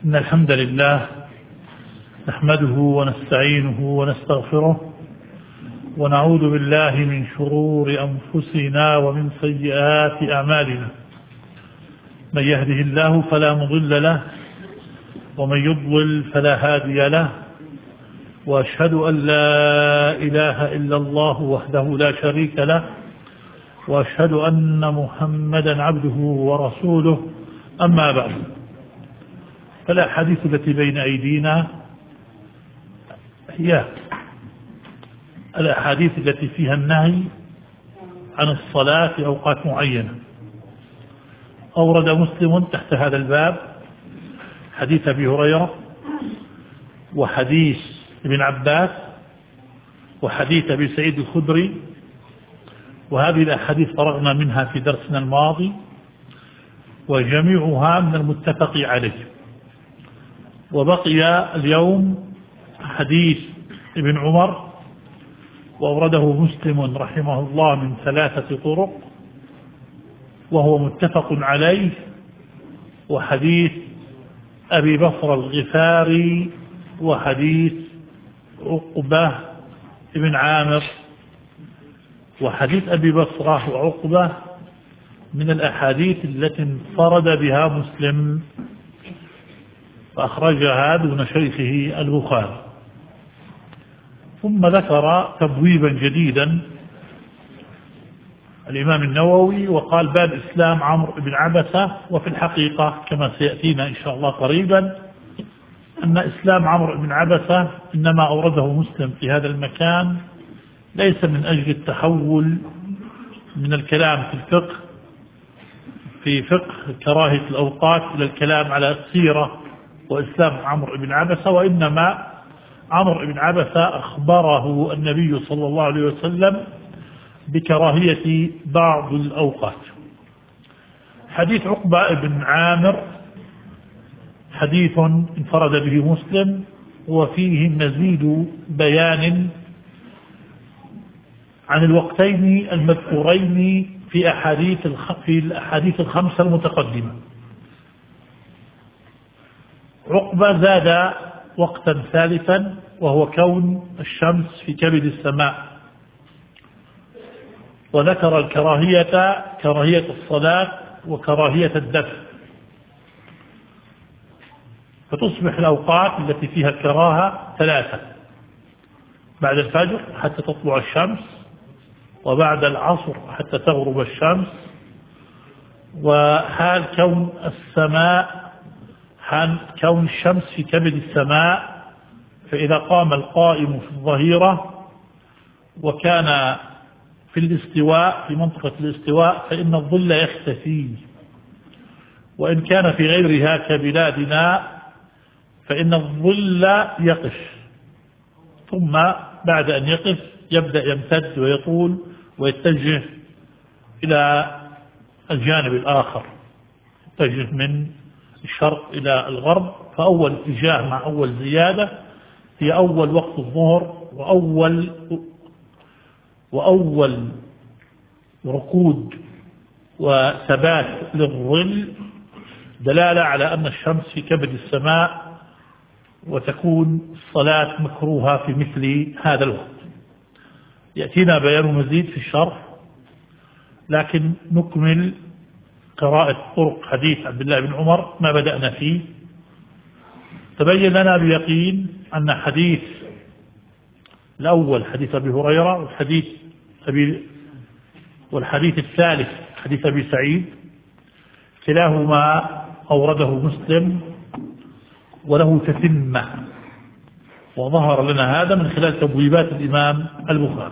إن الحمد لله نحمده ونستعينه ونستغفره ونعوذ بالله من شرور أنفسنا ومن سيئات أعمالنا. من يهده الله فلا مضل له ومن يضلل فلا هادي له، وأشهد أن لا إله إلا الله وحده لا شريك له، وأشهد أن محمدا عبده ورسوله. أما بعد، فالأحاديث التي بين أيدينا هي الأحاديث التي فيها النهي عن الصلاة في أوقات معينة. أورد مسلم تحت هذا الباب حديث أبي هريرة وحديث ابن عباس وحديث أبي سعيد الخدري، وهذه الأحاديث فرغنا منها في درسنا الماضي، وجميعها من المتفق عليه. وبقي اليوم حديث ابن عمر، وأورده مسلم رحمه الله من 3 طرق وهو متفق عليه، وحديث أبي بكر الغفاري وحديث عقبة ابن عامر. وحديث أبي بكر وعقبة من الأحاديث التي انفرد بها مسلم فأخرجها دون شيخه البخاري. ثم ذكر تبويبا جديدا الإمام النووي وقال: باب إسلام عمرو بن عبسة. وفي الحقيقة كما سيأتينا إن شاء الله قريبا أن إسلام عمرو بن عبسة إنما أورده مسلم في هذا المكان ليس من أجل التحول من الكلام في الفقه في فقه كراهية الأوقات إلى الكلام على السيرة وإسلام عمرو بن عبسة، وإنما عمرو بن عبسة أخبره النبي صلى الله عليه وسلم بكراهية بعض الأوقات. حديث عقبة بن عامر حديث انفرد به مسلم، وفيه مزيد بيان عن الوقتين المذكورين في الأحاديث الخمسة المتقدمة. عقبة زاد وقتا ثالثا وهو كون الشمس في كبد السماء، وذكر كراهية الصلاة وكراهية الدفع، فتصبح الأوقات التي فيها الكراهة 3: بعد الفجر حتى تطلع الشمس، وبعد العصر حتى تغرب الشمس، وحال كون الشمس في كبد السماء، فإذا قام القائم في الظهيرة وكان في الاستواء في منطقة الاستواء فإن الظل يختفي، وإن كان في غيرها كبلادنا فإن الظل يقف، ثم بعد أن يقف يبدأ يمتد ويطول ويتجه إلى الجانب الآخر، يتجه من الشرق إلى الغرب. فأول اتجاه مع أول زيادة هي أول وقت الظهر وأول ركود وثبات للظل، دلالة على أن الشمس في كبد السماء، وتكون الصلاة مكروهة في مثل هذا الوقت. يأتينا بيان مزيد في الشرح، لكن نكمل قراءة طرق حديث عبد الله بن عمر ما بدأنا فيه. تبين لنا بيقين أن حديث الأول حديث أبي هريرة والحديث الثالث حديث أبي سعيد كلاهما أورده مسلم وله تتمة، وظهر لنا هذا من خلال تبويبات الإمام البخاري.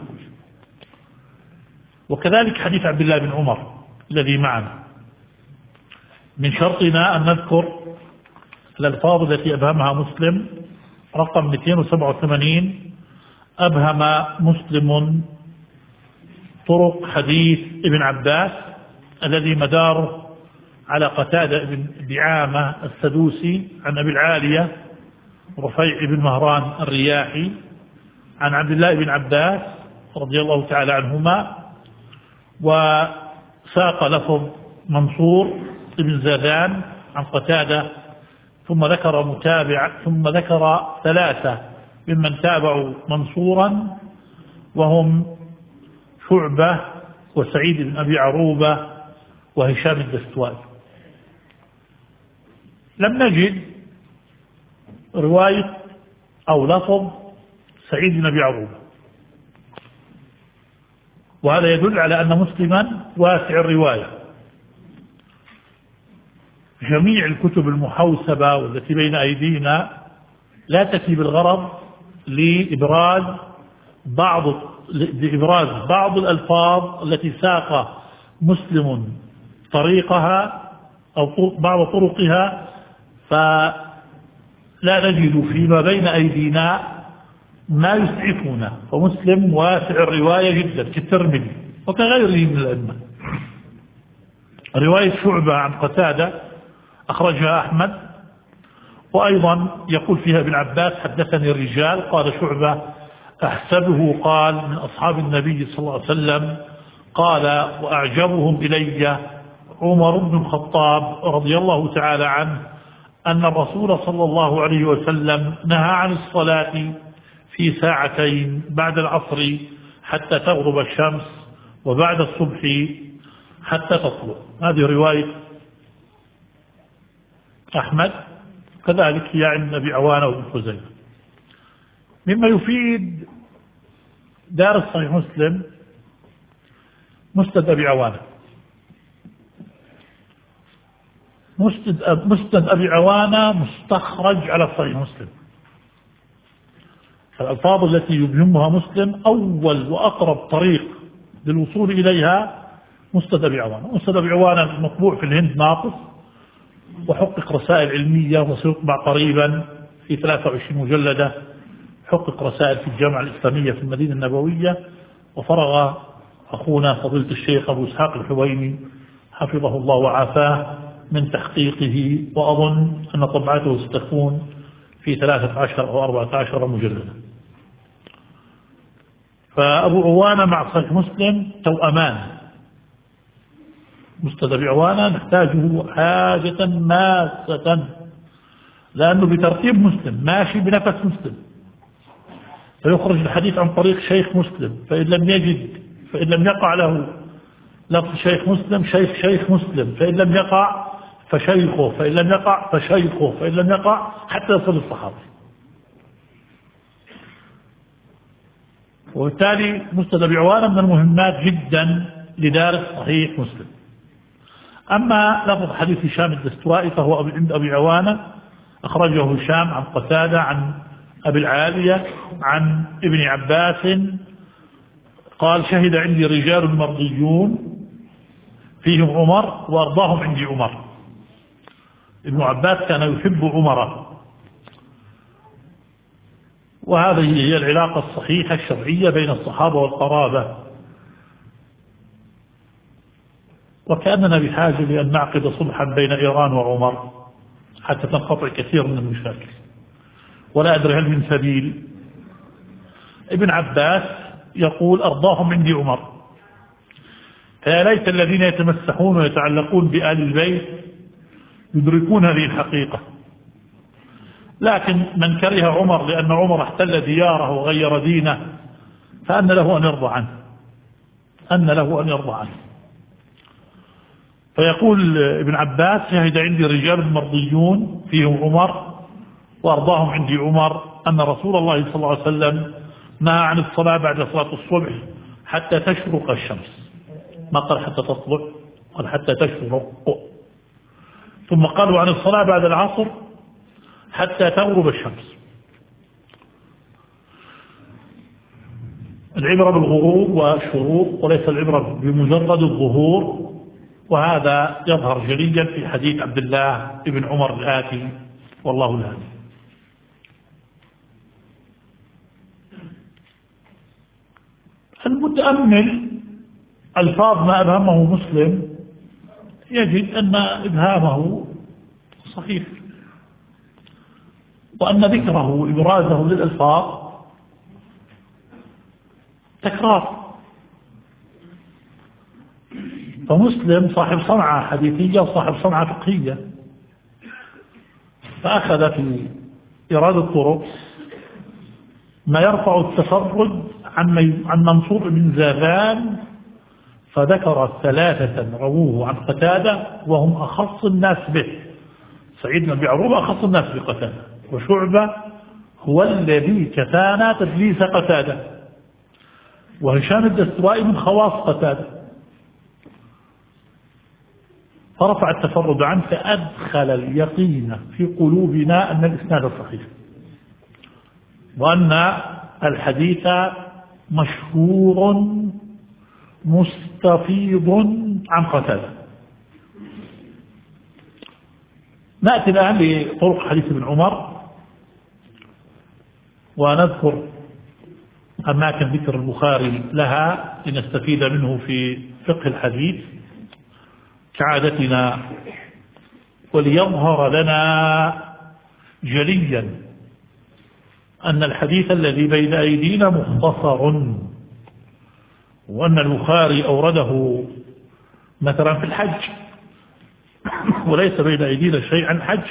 وكذلك حديث عبد الله بن عمر الذي معنا، من شرطنا أن نذكر الألفاظ التي أبهمها مسلم. رقم 287 أبهم مسلم طرق حديث ابن عباس الذي مداره على قتادة بن دعامة السدوسي عن أبي العالية رفيع بن مهران الرياحي عن عبد الله بن عباس رضي الله تعالى عنهما، وساق لفظ منصور بن زادان عن قتادة ثم ذكر ثلاثة ممن تابعوا منصورا، وهم شعبة وسعيد بن أبي عروبة وهشام الدستوائي. لم نجد رواية أو لفظ سعيد بن أبي عروبة، وهذا يدل على أن مسلما واسع الرواية. جميع الكتب المحوسبة والتي بين أيدينا لا تأتي بالغرض لإبراز بعض الألفاظ التي ساق مسلم طريقها أو بعض طرقها، فلا نجد فيما بين أيدينا ما يسعفنا. فمسلم واسع الرواية جدا كالترمذي وكغيره من الأئمة. رواية شعبة عن قتادة أخرجها أحمد، وأيضا يقول فيها ابن عباس حدثني الرجال، قال شعبة أحسبه قال من أصحاب النبي صلى الله عليه وسلم، قال وأعجبهم إلي عمر بن الخطاب رضي الله تعالى عنه أن الرسول صلى الله عليه وسلم نهى عن الصلاة في ساعتين بعد العصر حتى تغرب الشمس وبعد الصبح حتى تطلع. هذه رواية أحمد، كذلك هي عند أبي عوانة وابن خزيمة. مما يفيد دار صحيح مسلم مسند أبي عوانة. مسند أبي عوانة مستخرج على صحيح مسلم. الألفاظ التي يبهمها مسلم أول وأقرب طريق للوصول إليها مسند أبي عوانة. مسند أبي عوانة مطبوع في الهند ناقص، وحقق رسائل علمية وسيطبع قريبا في 23 مجلدة. حقق رسائل في الجامعة الإسلامية في المدينة النبوية، وفرغ أخونا فضيلة الشيخ أبو إسحاق الحويني حفظه الله وعافاه من تحقيقه، وأظن أن طبعته ستكون في 13 أو 14 مجلدا. فأبو عوانة مع صحيح مسلم توأمان. مسند أبي عوانة نحتاجه حاجة ماسة، لأنه بترتيب مسلم ماشي بنفس مسلم، فيخرج الحديث عن طريق شيخ مسلم، فإن لم يقع له لفظ شيخ مسلم شيخ مسلم، فإن لم يقع فشيخه، فإن لم يقع فشيخه، فإن لم يقع حتى يصل الصحابي. وبالتالي مسند أبي عوانة من المهمات جدا لدار صحيح مسلم. أما لفظ حديث هشام الدستوائي فهو عند أبي عوانة، أخرجه هشام عن قتادة عن أبي العالية عن ابن عباس قال شهد عندي رجال مرضيون فيهم عمر وأرضاهم عندي عمر. ابن عباس كان يحب عمر، وهذه هي العلاقة الصحيحة الشرعية بين الصحابة والقرابة. وكأننا بحاجة لأن نعقد صلحا بين إيران وعمر حتى تنقطع كثير من المشاكل، ولا أدري هل من سبيل. ابن عباس يقول أرضاهم عندي عمر، فيا ليت الذين يتمسحون ويتعلقون بآل البيت يدركون هذه الحقيقة. لكن من كره عمر لأن عمر احتل دياره وغير دينه فأن له أن يرضى عنه. فيقول ابن عباس شهد عندي رجال مرضيون فيهم عمر وأرضاهم عندي عمر أن رسول الله صلى الله عليه وسلم نهى عن الصلاة بعد صلاة الصبح حتى تشرق الشمس. ما قال حتى تطلع، قال حتى تشرق. ثم قالوا عن الصلاة بعد العصر حتى تغرب الشمس. العبرة بالغروب والشروق وليس العبرة بمجرد الظهور، وهذا يظهر جليا في حديث عبد الله بن عمر الآتي، والله الهادي. المتأمل ألفاظ ما أبهمه مسلم يجد أن إبهامه صحيح، وأن ذكره وإبرازه للألفاظ تكرار. فمسلم صاحب صنعة حديثية وصاحب صنعة فقهية، فأخذ في إيراد الطرق ما يرفع التفرد عن منصور بن زاذان، فذكر 3 رووه عن قتادة وهم أخص الناس به. سعيد بن أبي عروبة أخص الناس بقتادة، وشعبة هو الذي كفانا تدليس قتادة، وهشام الدستوائي من خواص قتادة، فرفع التفرد عنه فأدخل اليقين في قلوبنا أن الإسناد صحيح، وأن الحديث مشهور مستفيض عن قتادة. نأتي الآن لطرق حديث ابن عمر، ونذكر أماكن ذكر البخاري لها لنستفيد منه في فقه الحديث كعادتنا، وليظهر لنا جليا أن الحديث الذي بين أيدينا مختصر، وأن البخاري أورده مثلا في الحج وليس بين أيدينا شيء عن الحج،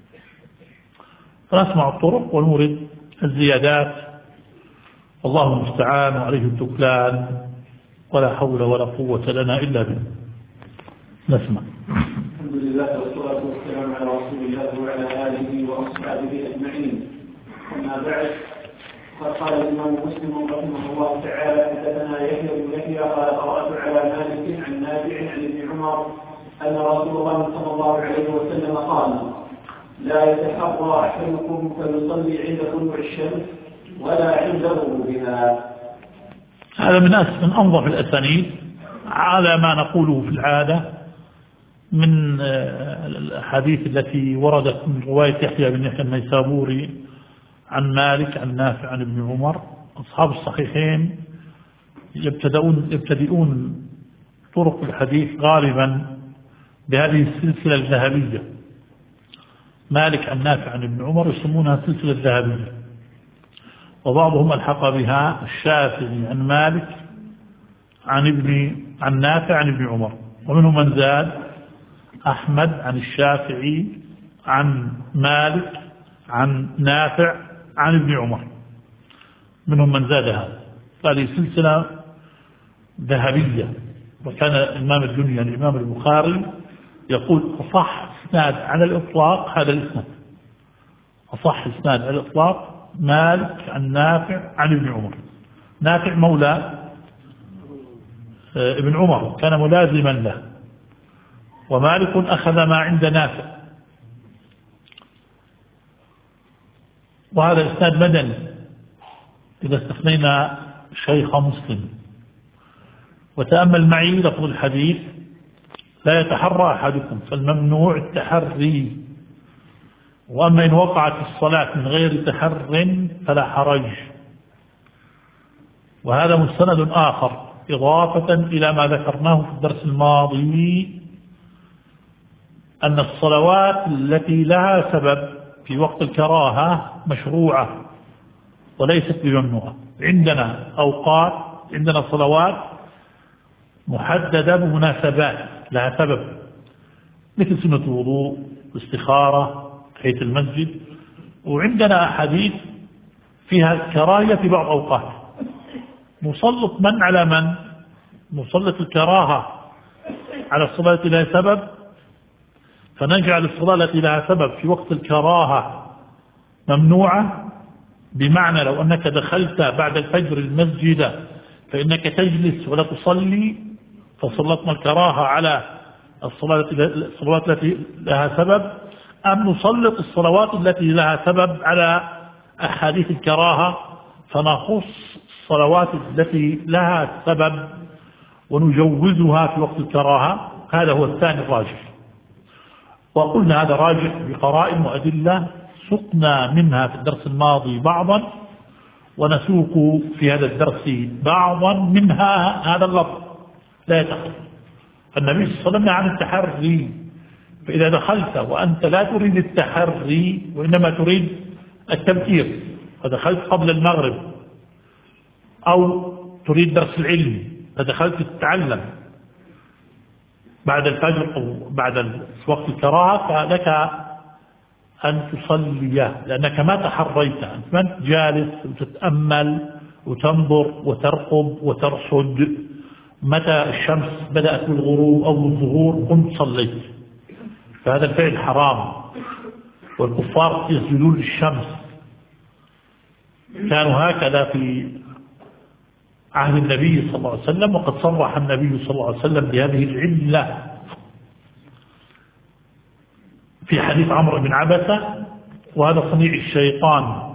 فنسمع الطرق ونورد الزيادات، والله المستعان وعليه التكلان، ولا حول ولا قوة لنا إلا به. نسمع. الحمد لله والصلاة والسلام على رسول الله وعلى آله وأصحابه أجمعين، أما بعد، قال الإمام مسلم رحمه الله تعالى: حدثنا يحيى بن يحيى قال قرأت على مالك عن نافع عن ابن عمر أن رسول الله صلى الله عليه وسلم قال: لا يتحرى أحدكم فيصلي عند طلوع الشمس ولا عند غروبها. هذا من أنظف الأسانيد على ما نقوله في العادة من الأحاديث التي وردت من رواية يحيى بن يحيى النيسابوري عن مالك عن نافع عن ابن عمر. أصحاب الصحيحين يبتدئون طرق الحديث غالبا بهذه السلسلة الذهبية. مالك عن نافع عن ابن عمر يسمونها السلسلة الذهبية، وبعضهم الحق بها الشافعي عن مالك عن نافع عن ابن عمر، ومنهم من زاد أحمد عن الشافعي عن مالك عن نافع عن ابن عمر، منهم من زاد هذا. هذه سلسلة ذهبية. وكان الإمام الدنيا الإمام البخاري يقول: أصح إسناد على الإطلاق هذا الإسناد، أصح إسناد على الإطلاق مالك عن نافع عن ابن عمر. نافع مولى ابن عمر، كان ملازما له، ومالك أخذ ما عند نافع، وهذا إسناد مدني إذا استثنينا شيخ مسلم. وتأمل معي لفظ الحديث: لا يتحرى أحدكم، فالممنوع التحري، وأما إن وقعت الصلاة من غير تحر فلا حرج. وهذا مستند آخر إضافة إلى ما ذكرناه في الدرس الماضي، أن الصلوات التي لها سبب في وقت الكراهة مشروعة وليست بممنوعة. عندنا أوقات، عندنا صلوات محددة بمناسبات لها سبب، مثل سنة الوضوء والاستخارة تحية المسجد، وعندنا أحاديث فيها كراهية في بعض أوقات. نسلط من على من؟ نسلط الكراهة على الصلاة التي لها سبب، فنجعل الصلاة التي لها سبب في وقت الكراهة ممنوعة، بمعنى لو أنك دخلت بعد الفجر المسجد فإنك تجلس ولا تصلي، فسلطنا الكراهة على الصلوات التي لها سبب، أم نسلط الصلوات التي لها سبب على أحاديث الكراهة، فنخص الصلوات التي لها سبب ونجوزها في وقت الكراهة. هذا هو الثاني الراجح، وقلنا هذا راجح بقرائن وأدلة سقنا منها في الدرس الماضي بعضا، ونسوق في هذا الدرس بعضا منها. هذا اللفظ لا يتخذ النبي صلى الله عليه وسلم عن التحري، فإذا دخلت وأنت لا تريد التحري وإنما تريد التبكير، فدخلت قبل المغرب، أو تريد درس العلم فدخلت تتعلم بعد الفجر أو بعد وقت الكراهة، فلك أن تصلي، لأنك ما تحريت، أنت ما أنت جالس وتتأمل وتنظر وترقب وترصد متى الشمس بدأت بالغروب أو بالظهور قمت صليت، فهذا الفعل حرام. والكفار يسجدون للشمس، كانوا هكذا في عهد النبي صلى الله عليه وسلم، وقد صرح النبي صلى الله عليه وسلم بهذه العلة في حديث عمرو بن عبسة: وهذا صنيع الشيطان،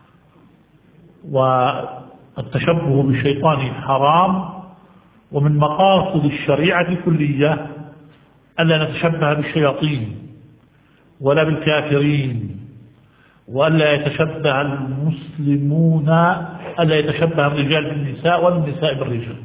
والتشبه بالشيطان حرام، ومن مقاصد الشريعة الكلية ألا نتشبه بالشياطين ولا بالكافرين، وألا يتشبه المسلمون، ألا يتشبه الرجال بالنساء ولا النساء بالرجال.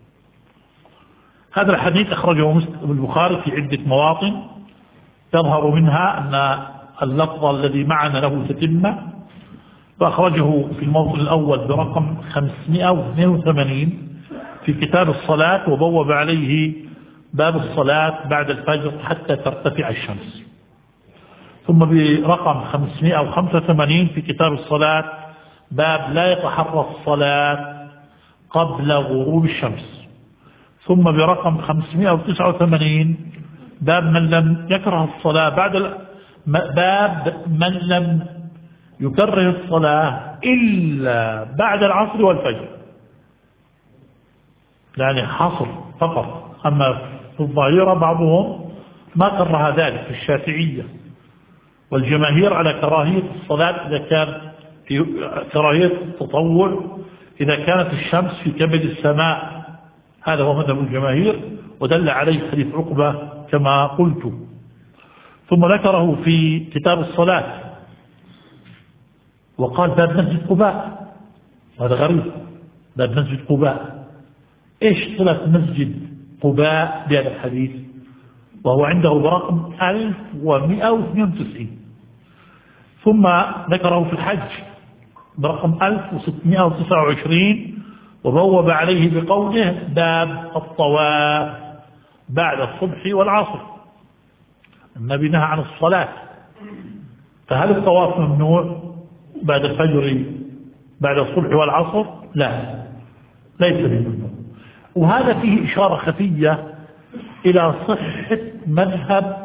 هذا الحديث أخرجه مسلم البخاري في عدة مواطن، يظهر منها أن اللفظ الذي معنا له تتمة، فأخرجه في الموطن الأول برقم 582 في كتاب الصلاة، وبوب عليه باب الصلاة بعد الفجر حتى ترتفع الشمس، ثم برقم 585 في كتاب الصلاة باب لا يتحرى الصلاة قبل غروب الشمس، ثم برقم 589 باب من لم يكره الصلاة باب من لم يكره الصلاة إلا بعد العصر والفجر، يعني حصر فقط. أما في الظاهرة بعضهم ما كره ذلك في الشافعية، والجماهير على كراهية الصلاة إذا كان في كراهية التطوع إذا كانت الشمس في كبد السماء، هذا هو مذهب الجماهير، ودل عليه حديث عقبة كما قلت. ثم ذكره في كتاب الصلاة وقال باب مسجد قباء، وهذا غريب، باب مسجد قباء. إيش صلة مسجد قباء بهذا الحديث؟ وهو عنده برقم 1192. ثم ذكره في الحج برقم 1629، وبوب عليه بقوله باب الطواف بعد الصبح والعصر. النبي نهى عن الصلاة، فهل الطواف ممنوع بعد الفجر بعد الصبح والعصر؟ لا، ليس بممنوع. وهذا فيه إشارة خفية إلى صحة مذهب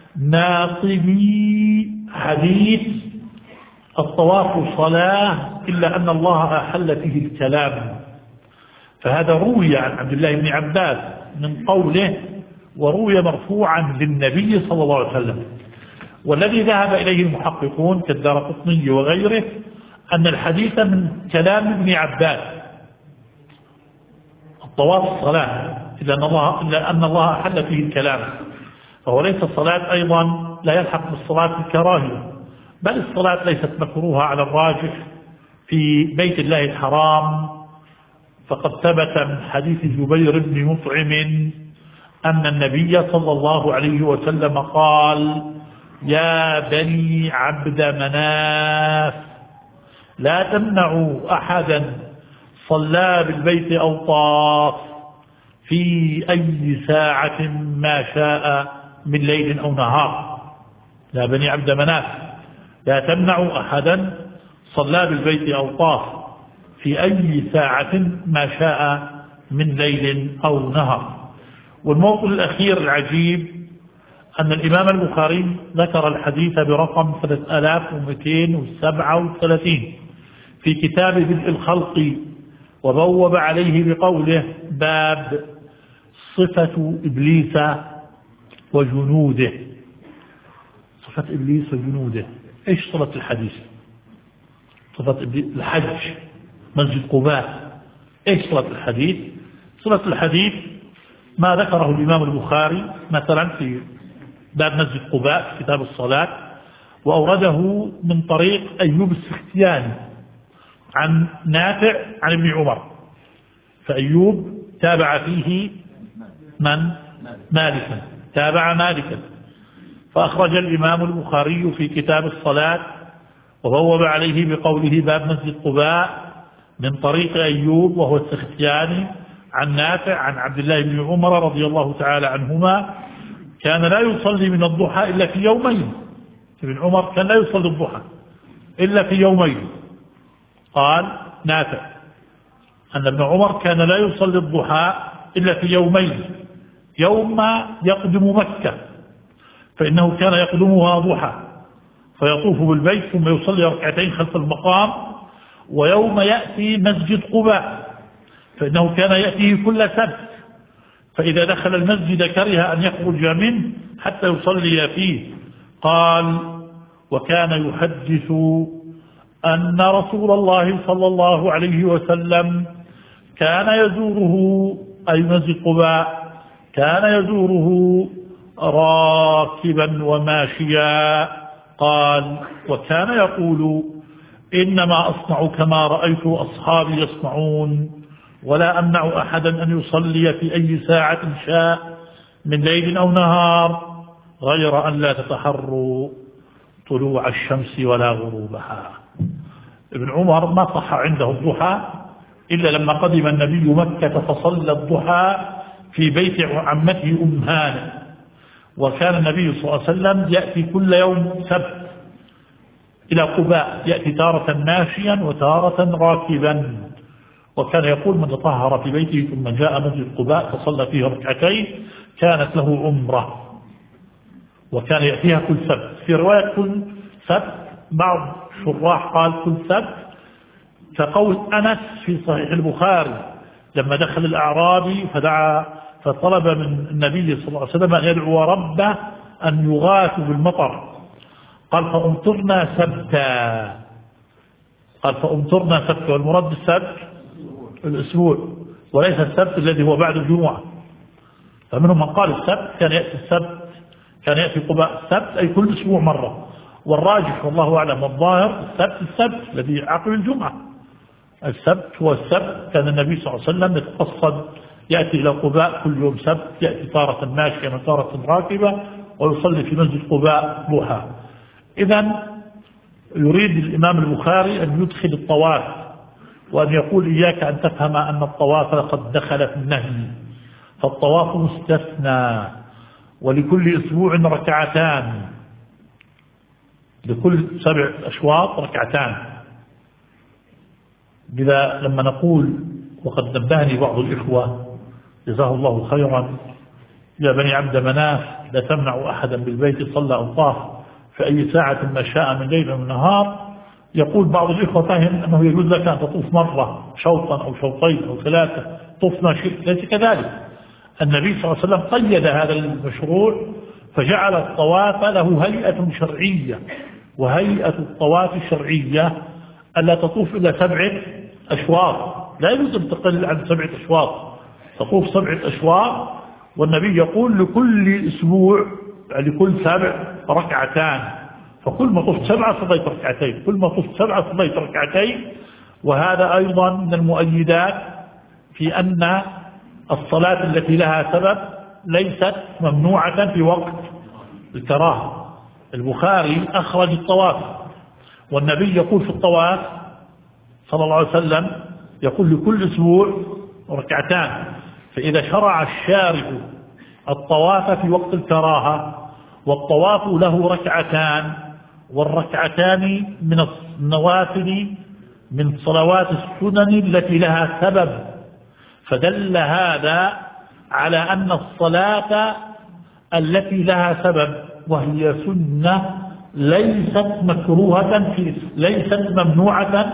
ناقضي حديث الطواف صلاة إلا أن الله أحل فيه الكلام، فهذا روي عن عبد الله بن عباس من قوله، وروي مرفوعا للنبي صلى الله عليه وسلم. والذي ذهب إليه المحققون كالدارقطني وغيره أن الحديث من كلام ابن عباس، الطواف صلاة إلا أن الله أحل فيه الكلام، فهو ليس الصلاة أيضا لا يلحق بالصلاة الكراهية، بل الصلاة ليست مكروهة على الراجح في بيت الله الحرام. فقد ثبت من حديث جبير بن مطعم أن النبي صلى الله عليه وسلم قال: يا بني عبد مناف لا تمنعوا أحدا صلى بالبيت أو طاف في أي ساعة ما شاء من ليل أو نهار. يا بني عبد مناف لا تمنعوا أحدا صلى بالبيت أو طاف في أي ساعة ما شاء من ليل أو نهار. والموطن الأخير العجيب أن الإمام البخاري ذكر الحديث برقم 3237 في كتاب بدء الخلق، وبوب عليه بقوله باب صفة إبليس وجنوده. صفة إبليس وجنوده، إيش صفة الحديث؟ صفة إبليس الحج مسجد قباء، إيش صفة الحديث؟ صفة الحديث ما ذكره الإمام البخاري مثلا في باب مسجد قباء في كتاب الصلاة، وأورده من طريق أيوب السختياني عن نافع عن ابن عمر، فأيوب تابع فيه من؟ مالكا، تابع مالكا، فأخرج الإمام البخاري في كتاب الصلاة وبوب عليه بقوله باب مسجد قباء من طريق أيوب وهو السختياني عن نافع عن عبد الله بن عمر رضي الله تعالى عنهما: كان لا يصلي من الضحى إلا في يومين، ابن عمر كان لا يصلي الضحى إلا في يومين. قال نافع أن ابن عمر كان لا يصلي الضحى إلا في يومين، يوم يقدم مكة فإنه كان يقدمها ضحى فيطوف بالبيت ثم يصلي ركعتين خلف المقام، ويوم يأتي مسجد قباء فإنه كان يأتيه كل سبت، فإذا دخل المسجد كره أن يخرج منه حتى يصلي فيه. قال وكان يحدث أن رسول الله صلى الله عليه وسلم كان يزوره أي مسجد قباء كان يزوره راكبا وماشيا. قال وكان يقول إنما أصنع كما رأيت أصحابي يصنعون، ولا أمنع أحدا أن يصلي في أي ساعة شاء من ليل أو نهار غير أن لا تتحروا طلوع الشمس ولا غروبها. ابن عمر ما صح عنده الضحى إلا لما قدم النبي مكة فصلى الضحى في بيت عمته أم هانة، وكان النبي صلى الله عليه وسلم يأتي كل يوم سبت إلى قباء، يأتي تارة ماشيا وتارة راكبا، وكان يقول من تطهر في بيته ثم جاء مسجد قباء فصلى فيه ركعتين كانت له عمرة، وكان يأتيها كل سبت. في رواية كل سبت، بعض شراح قال كل سبت، كقول أنس في صحيح البخاري لما دخل الأعرابي فطلب من النبي صلى الله عليه وسلم أن يدعو ربه أن يغاث بالمطر، قال فأمطرنا سبتا، قال فأمطرنا سبتا، والمراد بالسبت الأسبوع وليس السبت الذي هو بعد الجمعة. فمنهم من قال السبت كان يأتي قباء السبت أي كل أسبوع مرة، والراجح والله أعلم والظاهر السبت الذي عقب الجمعة. السبت هو السبت، كان النبي صلى الله عليه وسلم يتقصد يأتي إلى قباء كل يوم سبت، يأتي تارة ماشية وتارة راكبة ويصلي في مسجد قباء ضحى. إذن يريد الإمام البخاري أن يدخل الطواف وأن يقول إياك أن تفهم أن الطواف قد دخل في النهي، فالطواف مستثنى، ولكل أسبوع ركعتان، لكل 7 أشواط ركعتان. بذا لما نقول وقد نبهني بعض الإخوة جزاه الله خيرا يا بني عبد مناف لا تمنع أحدا بالبيت صلى أو طاف في أي ساعة ما شاء من ليل أو نهار، يقول بعض الإخوة فهم أنه يجوز لك أن تطوف مرة شوطا أو شوطين أو 3 طوف ما شئت. ليس كذلك، النبي صلى الله عليه وسلم قيد هذا المشروع فجعل الطواف له هيئة شرعية، وهيئة الطواف الشرعية ألا تطوف إلا 7 أشواط، لا يجوز أن تقل عن 7 أشواط، تطوف 7 أشواط. والنبي يقول لكل أسبوع لكل 7 ركعتان، فكل ما طفت 7 صليت ركعتين، كل ما طفت 7 صليت ركعتين. وهذا أيضا من المؤيدات في أن الصلاة التي لها سبب ليست ممنوعة في وقت الكراهة. البخاري أخرج الطواف، والنبي يقول في الطواف صلى الله عليه وسلم يقول لكل أسبوع ركعتان، فإذا شرع الشارع الطواف في وقت الكراهة والطواف له ركعتان، والركعتان من النوافل من صلوات السنن التي لها سبب، فدل هذا على أن الصلاة التي لها سبب وهي سنة ليست مكروهة، ليست ممنوعة،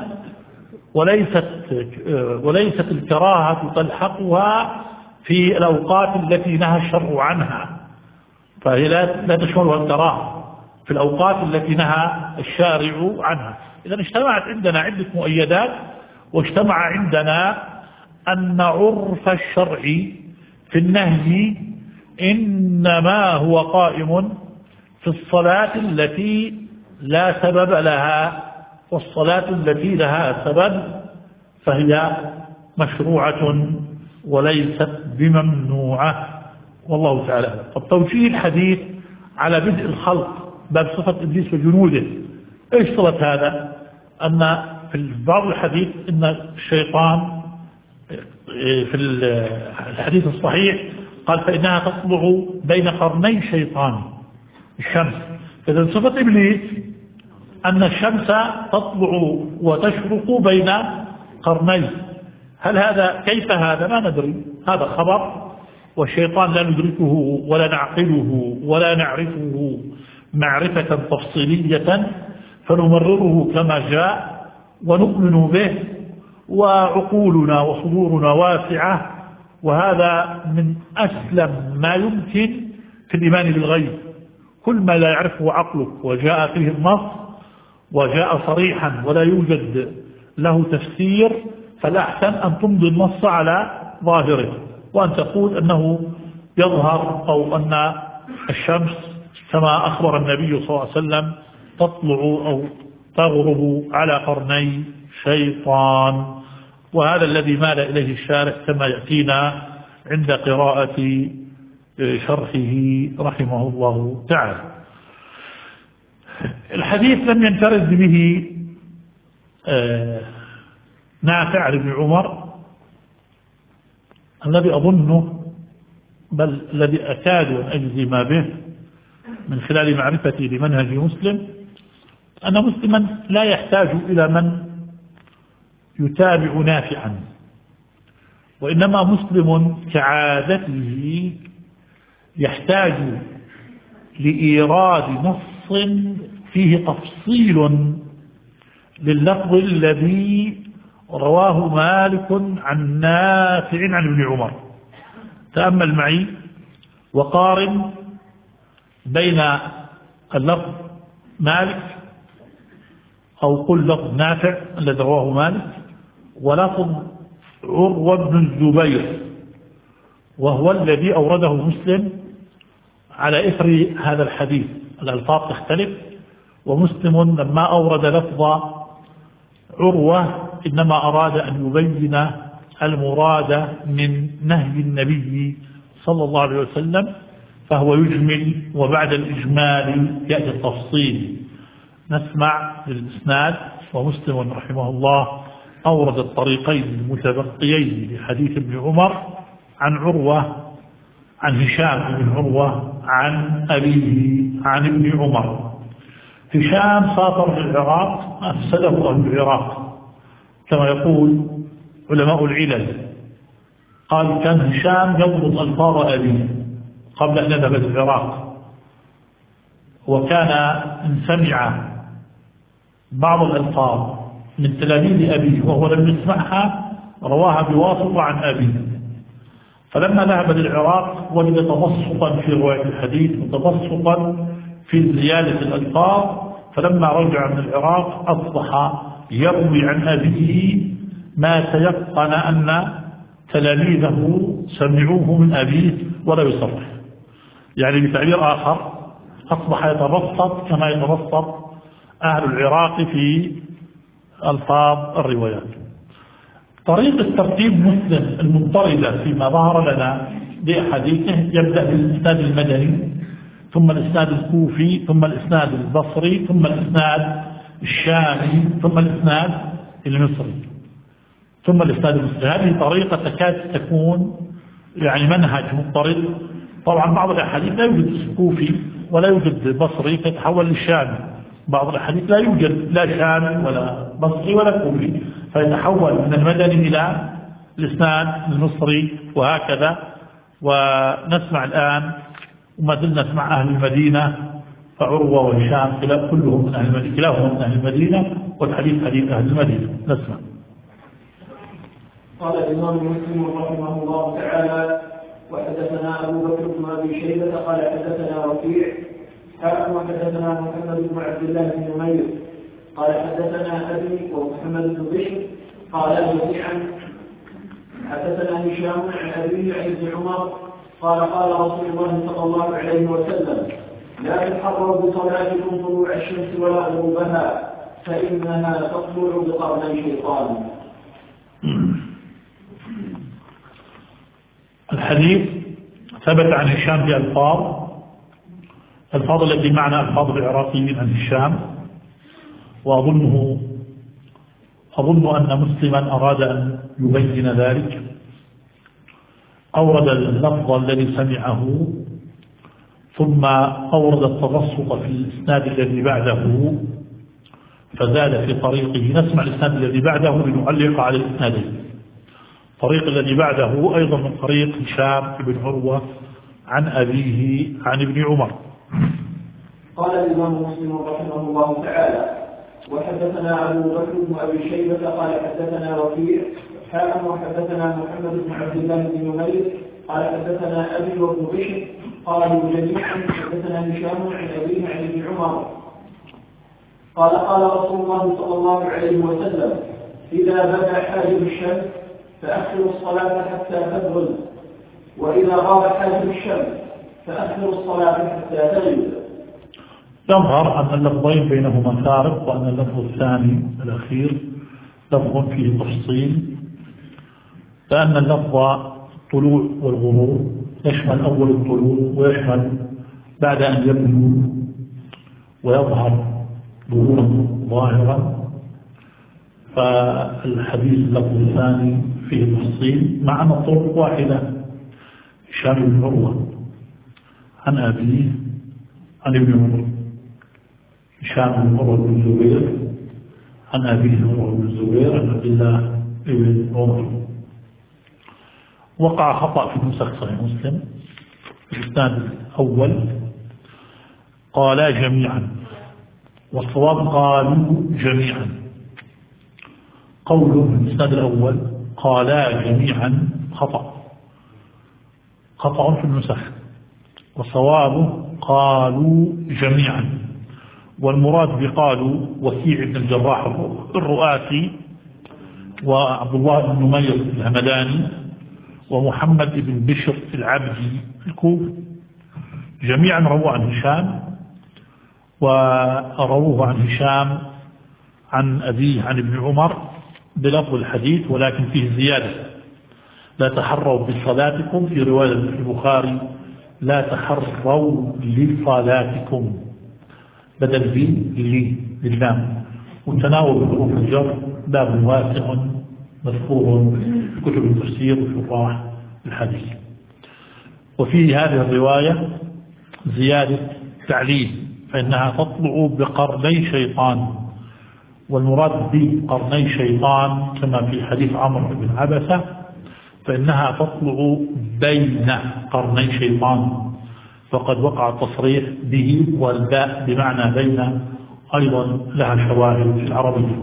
وليست الكراهة تلحقها في الأوقات التي نهى الشرع عنها، فهي لا تشملها الكراهة في الأوقات التي نهى الشارع عنها. إذا اجتمعت عندنا عدة مؤيدات، واجتمع عندنا أن عرف الشرع في النهي إنما هو قائم في الصلاة التي لا سبب لها، والصلاة التي لها سبب فهي مشروعة وليست بممنوعة، والله تعالى. طب توجيه الحديث على بدء الخلق باب صفة إبليس وجنوده، إيش صلة هذا؟ أن في بعض الحديث إن الشيطان في الحديث الصحيح قال فإنها تطلع بين قرني شيطان الشمس، إذن صفة إبليس أن الشمس تطلع وتشرق بين قرنيه. هل هذا كيف هذا؟ ما ندري، هذا خبر والشيطان لا ندركه ولا نعقله ولا نعرفه معرفة تفصيلية، فنمرره كما جاء ونؤمن به، وعقولنا وصدورنا واسعة، وهذا من أسلم ما يمكن في الإيمان بالغيب. كل ما لا يعرفه عقلك وجاء فيه النص وجاء صريحا ولا يوجد له تفسير، فالأحسن أن تمضي النص على ظاهره، وأن تقول أنه يظهر أو أن الشمس كما أخبر النبي صلى الله عليه وسلم تطلع أو تغرب على قرني شيطان. وهذا الذي مال إليه الشارح كما يأتينا عند قراءة شرحه رحمه الله تعالى. الحديث لم ينفرد به نافع بن عمر، الذي أظنه بل الذي أكاد أن أجزم به من خلال معرفتي لمنهج مسلم أن مسلما لا يحتاج إلى من يتابع نافعا، وإنما مسلم كعادته يحتاج لإيراد نص فيه تفصيل لللفظ الذي رواه مالك عن نافع عن ابن عمر. تأمل معي وقارن بين اللفظ مالك أو قل لفظ نافع الذي رواه مالك ولفظ عروة بن الزبير، وهو الذي أورده مسلم على إثر هذا الحديث. الألفاظ تختلف، ومسلم لما أورد لفظ عروة إنما أراد أن يبين المراد من نهي النبي صلى الله عليه وسلم، فهو يجمل، وبعد الإجمال يأتي التفصيل. نسمع للإسناد. ومسلم رحمه الله أورد الطريقين المتبقيين لحديث ابن عمر عن عروة عن هشام بن عروة عن أبيه عن ابن عمر. هشام سافر للعراق أفسده أهل العراق كما يقول علماء العلل. قال كان هشام يضبط ألفاظ أبيه قبل أن يذهب للعراق، وكان إن سمع بعض الألفاظ من تلاميذ أبيه وهو لم يسمعها رواها بواسطة عن أبيه. فلما ذهب للعراق وجد تبسطا في رواية الحديث وتبسطا في زيادة الألفاظ، فلما رجع من العراق أصبح يروي عن أبيه ما تيقن أن تلاميذه سمعوه من أبيه ولا يصرح. يعني بتعبير آخر أصبح يتبسط كما يتبسط أهل العراق في ألفاظ الروايات. طريقة ترتيب مسلم المضطردة فيما ظهر لنا لأحاديثه يبدأ بالإسناد المدني، ثم الإسناد الكوفي، ثم الإسناد البصري، ثم الإسناد الشامي، ثم الإسناد المصري، ثم الإسناد المصري. هذه طريقة تكاد تكون يعني منهج مضطرد. طبعا بعض الأحاديث لا يوجد كوفي ولا يوجد بصري فيتحول للشامي، بعض الأحاديث لا يوجد لا شامي ولا بصري ولا كوفي فيتحول من المدني إلى الإسناد المصري، وهكذا. ونسمع الآن وما زلنا نسمع أهل المدينة، فعروة وهشام كلهم من أهل المدينة، كلاهما من أهل المدينة، والحديث حديث أهل المدينة. نسمع. قال الإمام مسلم رحمه الله تعالى: وحدثنا أبو بكر بن أبي شيبة قال حدثنا وكيع وحدثنا محمد بن عبد الله بن نمير قال حدثنا أبي ومحمد بن بشر قال جميعا حدثنا هشام عن أبيه عن ابن عمر قال قال رسول الله صلى الله عليه وسلم: لا تحروا بصلاتكم طلوع الشمس ولا غروبها فإنها تطلع بقرني شيطان. الحديث ثبت عن هشام بألفاظ التي معنى ألفاظ العراقيين عن هشام، وأظن أن مسلما أراد أن يبين ذلك. أورد اللفظ الذي سمعه ثم أورد التبسط في الإسناد الذي بعده فزاد في طريقه. نسمع الإسناد الذي بعده لنعلق على الإسنادين. الطريق الذي بعده أيضا من طريق هشام بن عروة عن أبيه عن ابن عمر. قال الإمام مسلم رحمه الله تعالى: وحدثنا أبو بكر بن أبي شيبة قال حدثنا وكيع وحدثنا محمد بن عبد الله بن نمير قال حدثنا أبي وابن بشر قالوا جميعا حدثنا هشام عن أبيه عن ابن عمر قال رسول الله صلى الله عليه وسلم: إذا بدا حاجب الشمس فأخروا الصلاة حتى تبرز، وإذا غاب حاجب الشمس فأخروا الصلاة حتى تغيب. يظهر أن اللفظين بينهما فارق، وأن اللفظ الثاني الأخير لفظ فيه تفصيل، فأن اللفظ الطلوع والغروب يشمل أول الطلوع ويشمل بعد أن يبدو ويظهر ظهورا ظاهرا، فالحديث اللفظ الثاني فيه تفصيل مع أن الطرق واحدة. هشام بن عروة عن أبيه عن ابن عمر، هشام بن عروة بن الزبير عن أبيه عمر بن الزبير عن عبد الله بن عمر. وقع خطأ في نسخ صحيح مسلم في الإسناد الأول قالا جميعا، والصواب قالوا جميعا. قوله في الإسناد الأول قالا جميعا خطأ في النسخ، والصواب قالوا جميعا. والمراد بقالوا وكيع بن الجراح الرؤاسي وعبد الله بن نمير الهمداني ومحمد بن بشر العبدي الكوفي، جميعا رووا عن هشام، ورووه عن هشام عن أبيه عن ابن عمر بلفظ الحديث، ولكن فيه زيادة: لا تحروا بصلاتكم، في رواية البخاري لا تحروا لصلاتكم بدل في للام. وتناول حروف الجر باب واسع مذكور في كتب التفسير وشراح الحديث. وفي هذه الرواية زيادة تعليل، فإنها تطلع بقرني شيطان، والمراد بقرني شيطان كما في حديث عمرو بن عبسة فإنها تطلع بين قرني شيطان، فقد وقع التصريح به، والباء بمعنى بين أيضا لها شواهد في العربية.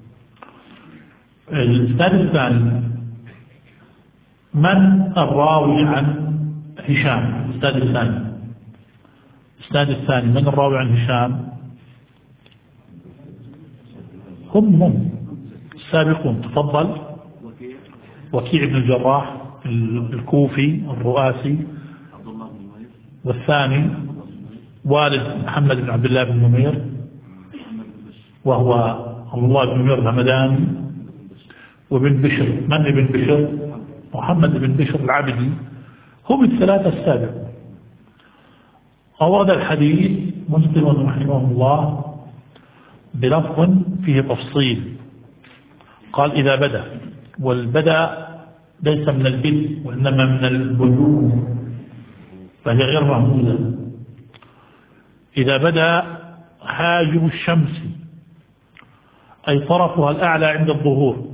الإسناد الثاني من الراوي عن هشام؟ الإسناد الثاني من الراوي عن هشام؟ هم السابقون. تفضل. وكيع بن الجراح الكوفي الرؤاسي، والثاني والد محمد بن عبد الله بن نمير وهو عبد الله بن نمير الهمداني، وابن بشر. من ابن بشر؟ محمد بن بشر العبدي. هم الثلاثة السابق. أورد الحديث مسلم رحمه الله بلفظ فيه تفصيل، قال إذا بدأ، والبدأ ليس من البدء وإنما من البدوء، فهي غير مهمولة. إذا بدأ حاجب الشمس أي طرفها الأعلى عند الظهور،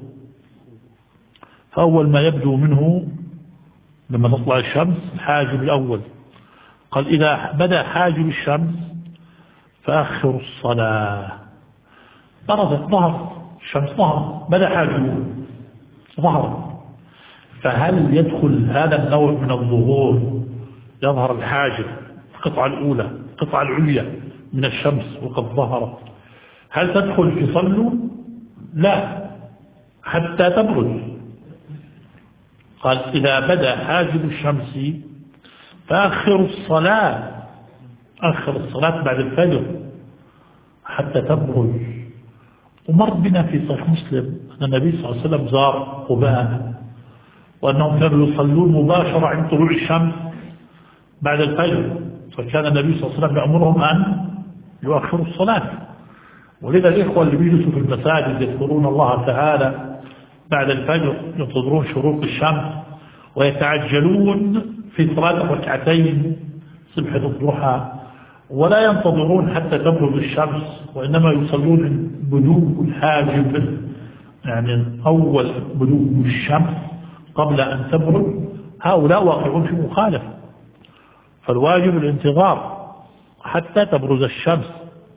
فأول ما يبدو منه لما تطلع الشمس الحاجب الأول. قال إذا بدأ حاجب الشمس فأخر الصلاة. برزت ظهر الشمس، ظهر بدأ حاجبه ظهر، فهل يدخل هذا النوع من الظهور؟ يظهر الحاجب القطعة الأولى القطعة العليا من الشمس وقد ظهرت، هل تدخل في صلوا؟ لا، حتى تبرز. قال إذا بدأ حاجب الشمس فأخر الصلاة، أخر الصلاة بعد الفجر حتى تبرز. ومر بنا في صحيح مسلم أن النبي صلى الله عليه وسلم زار قباء، وأنهم كانوا يصلون مباشرة عند طلوع الشمس بعد الفجر، فكان النبي صلى الله عليه وسلم يأمرهم أن يؤخروا الصلاة. ولذا الإخوة اللي بيجلسوا في المساجد يذكرون الله تعالى بعد الفجر ينتظرون شروق الشمس ويتعجلون في صلاة الركعتين سبحة الضحى، ولا ينتظرون حتى تبرز الشمس، وإنما يصلون بدو الحاجب، يعني أول بدو الشمس قبل أن تبرز. هؤلاء واقعون في مخالفة، فالواجب الانتظار حتى تبرز الشمس.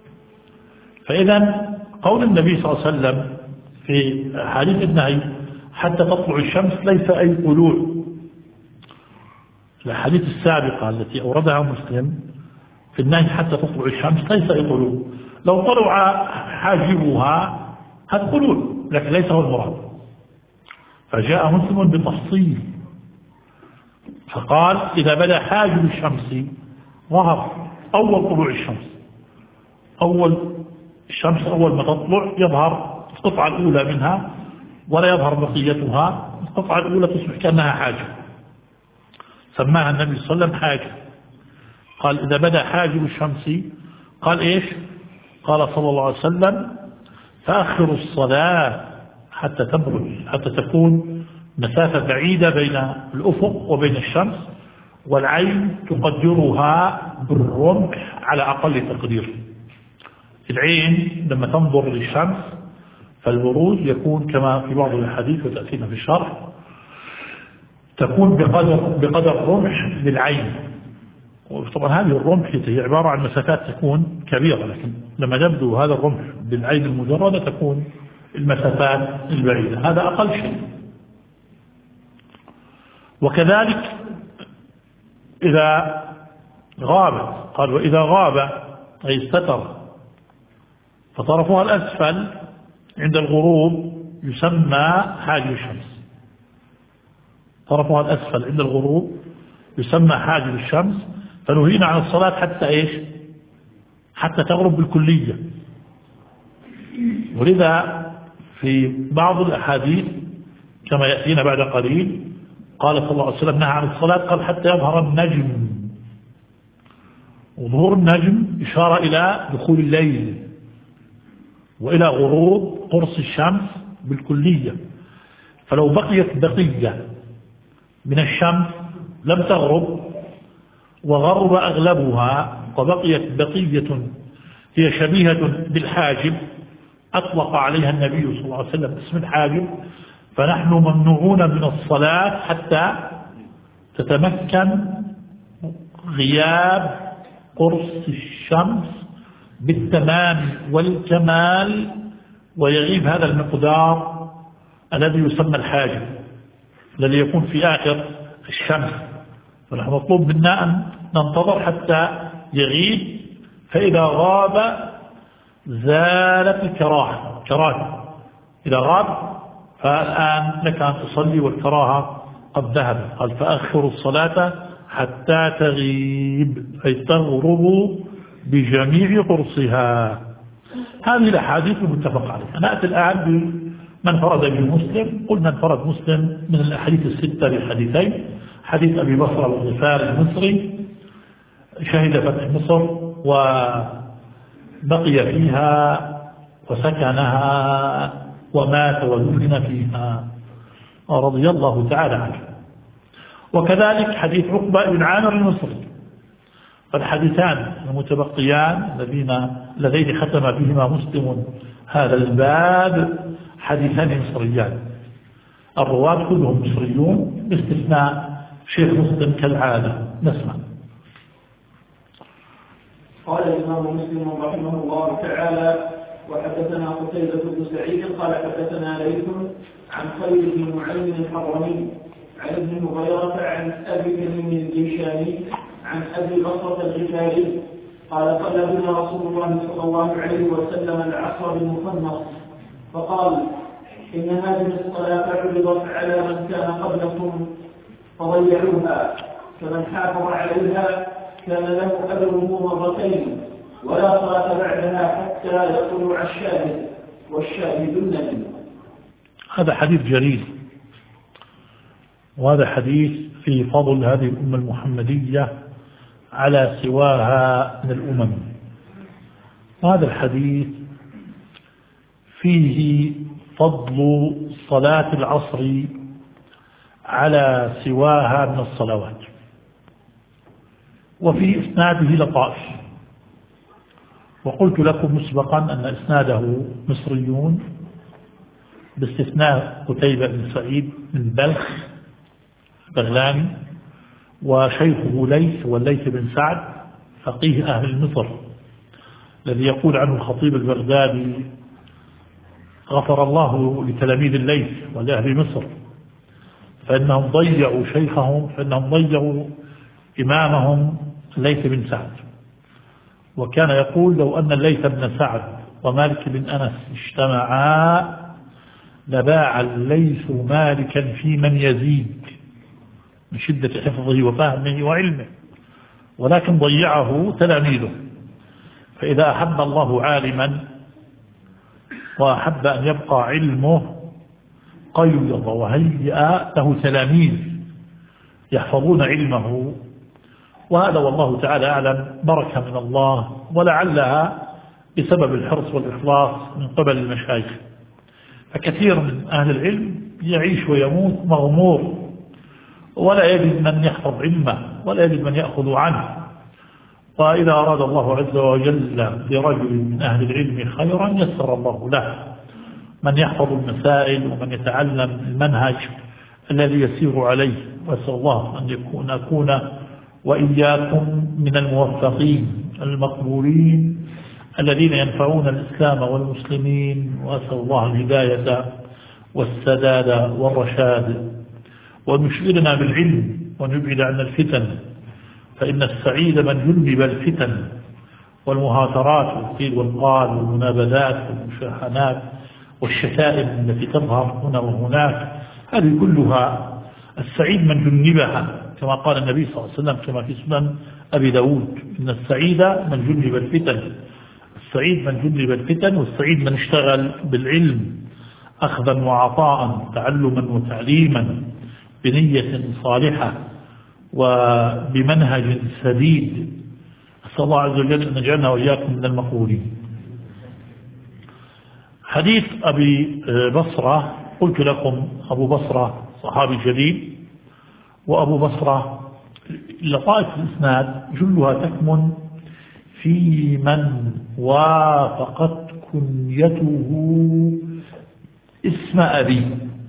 فإذا قول النبي صلى الله عليه وسلم في حديث النهي حتى تطلع الشمس ليس أي طلوع. الحديث السابقة التي أوردها مسلم في النهي حتى تطلع الشمس ليس أي طلوع. لو طلع حاجبها هذا طلوع، لكن ليس هو المراد. فجاء مسلم بالتفصيل فقال إذا بدأ حاجب الشمس ظهر أول طلوع الشمس، الشمس أول ما تطلع يظهر القطعة الأولى منها ولا يظهر بقيتها، القطعة الأولى تصبح كأنها حاجب، سماها النبي صلى الله عليه وسلم حاجب. قال إذا بدأ حاجب الشمس قال إيش؟ قال صلى الله عليه وسلم فأخروا الصلاة حتى تبرز، حتى تكون مسافة بعيدة بين الأفق وبين الشمس، والعين تقدرها بالرمح على أقل تقدير. العين لما تنظر للشمس فالبروز يكون كما في بعض الحديث وتأتينا في الشرح تكون بقدر رمح للعين. وطبعا هذه الرمح هي عبارة عن مسافات تكون كبيرة، لكن لما يبدو هذا الرمح بالعين المجردة تكون المسافات البعيدة، هذا أقل شيء. وكذلك إذا غابت، قال وإذا غاب أي استتر فطرفها الأسفل عند الغروب يسمى حاجب الشمس، طرفها الأسفل عند الغروب يسمى حاجب الشمس. فنهينا عن الصلاة حتى إيش؟ حتى تغرب بالكلية. ولذا في بعض الأحاديث كما يأتينا بعد قليل قال صلى الله عليه وسلم نهى عن الصلاة قال حتى يظهر النجم، وظهور النجم إشارة إلى دخول الليل وإلى غروب قرص الشمس بالكلية. فلو بقيت بقية من الشمس لم تغرب وغرب أغلبها وبقيت بقية هي شبيهة بالحاجب أطلق عليها النبي صلى الله عليه وسلم اسم الحاجب، فنحن ممنوعون من الصلاة حتى تتمكن غياب قرص الشمس بالتمام والكمال ويغيب هذا المقدار الذي يسمى الحاجب الذي يكون في آخر الشمس. فنحن مطلوب منا أن ننتظر حتى يغيب، فإذا غاب زالت الكراهة. إذا غاب فالآن لك أن تصلي والكراهة قد ذهب. قال فأخروا الصلاة حتى تغيب أي تغرب بجميع قرصها. هذه الأحاديث المتفق عليها. نأتي الآن بمن فرد به مسلم. قلنا انفرد مسلم من الأحاديث الستة بالحديثين. حديث أبي بصر الغفاري المصري شهد فتح مصر وبقي فيها وسكنها ومات ودفن فيها رضي الله تعالى عنه. وكذلك حديث عقبة بن عامر المصري. فالحديثان المتبقيان الذين ختم بهما مسلم هذا الباب حديثان مصريان، الرواة كلهم مصريون باستثناء شيخ مسلم كالعادة. نسمع. قال الإمام مسلم رحمه الله تعالى وحدثنا قتيبة بن سعيد قال حدثنا ليث عن خالد بن معين الحرمي عن ابن هريرة عن أبي كريم الجيشاني عن أبي بصرة الغفاري قال صلى بنا رسول الله صلى الله عليه وسلم العصر بالمخنص فقال إن هذه الصلاة عرضت على من كان قبلكم فضيعوها، فمن حافظ عليها كان له أجره مرتين ولا صلاة بعدها حتى يطلع الشاهد والشاهد النبي. هذا حديث جليل، وهذا حديث في فضل هذه الأمة المحمدية على سواها من الأمم. وهذا الحديث فيه فضل صلاة العصر على سواها من الصلوات، وفي إسناده لطائف. وقلت لكم مسبقا أن إسناده مصريون باستثناء قتيبة بن سعيد من بلخ بغلاني، وشيخه ليث والليث بن سعد فقيه أهل مصر الذي يقول عنه الخطيب البغدادي: غفر الله لتلاميذ الليث ولأهل مصر فإنهم ضيعوا شيخهم، فإنهم ضيعوا إمامهم الليث بن سعد. وكان يقول: لو أن الليث بن سعد ومالك بن أنس اجتمعا لباع الليث مالكا في من يزيد من شدة حفظه وفهمه وعلمه، ولكن ضيعه تلاميذه. فإذا أحب الله عالما وأحب أن يبقى علمه قيض وهيئ له تلاميذ يحفظون علمه، وهذا والله تعالى أعلم بركة من الله، ولعلها بسبب الحرص والإخلاص من قبل المشايخ. فكثير من أهل العلم يعيش ويموت مغمور ولا يجد من يحفظ علمه ولا يجد من يأخذ عنه. وإذا أراد الله عز وجل لرجل من أهل العلم خيرا يسر الله له من يحفظ المسائل ومن يتعلم المنهج الذي يسير عليه. وأسأل الله أن أكون وإياكم من الموفقين المقبولين الذين ينفعون الإسلام والمسلمين. وأسأل الله الهداية والسداد والرشاد، وأن يشغلنا بالعلم وأن يبعد عنا الفتن، فإن السعيد من جنب الفتن والمهاترات والقيل والقال والمنابذات والمشاحنات والشتائم التي تظهر هنا وهناك، هذه كلها السعيد من جنبها، كما قال النبي صلى الله عليه وسلم كما في سنن أبي داود: إن السعيد من جنب الفتن. السعيد من جنب الفتن، والسعيد من اشتغل بالعلم أخذا وعطاء، تعلما وتعليما، بنية صالحة وبمنهج سديد. أسأل الله عز وجل أن يجعلنا وإياكم من المقبولين. حديث أبي بصرة، قلت لكم أبو بصرة صحابي جليل، وأبو بصرة لطائف الإسناد جلها تكمن في من وافقت كنيته اسم أبي.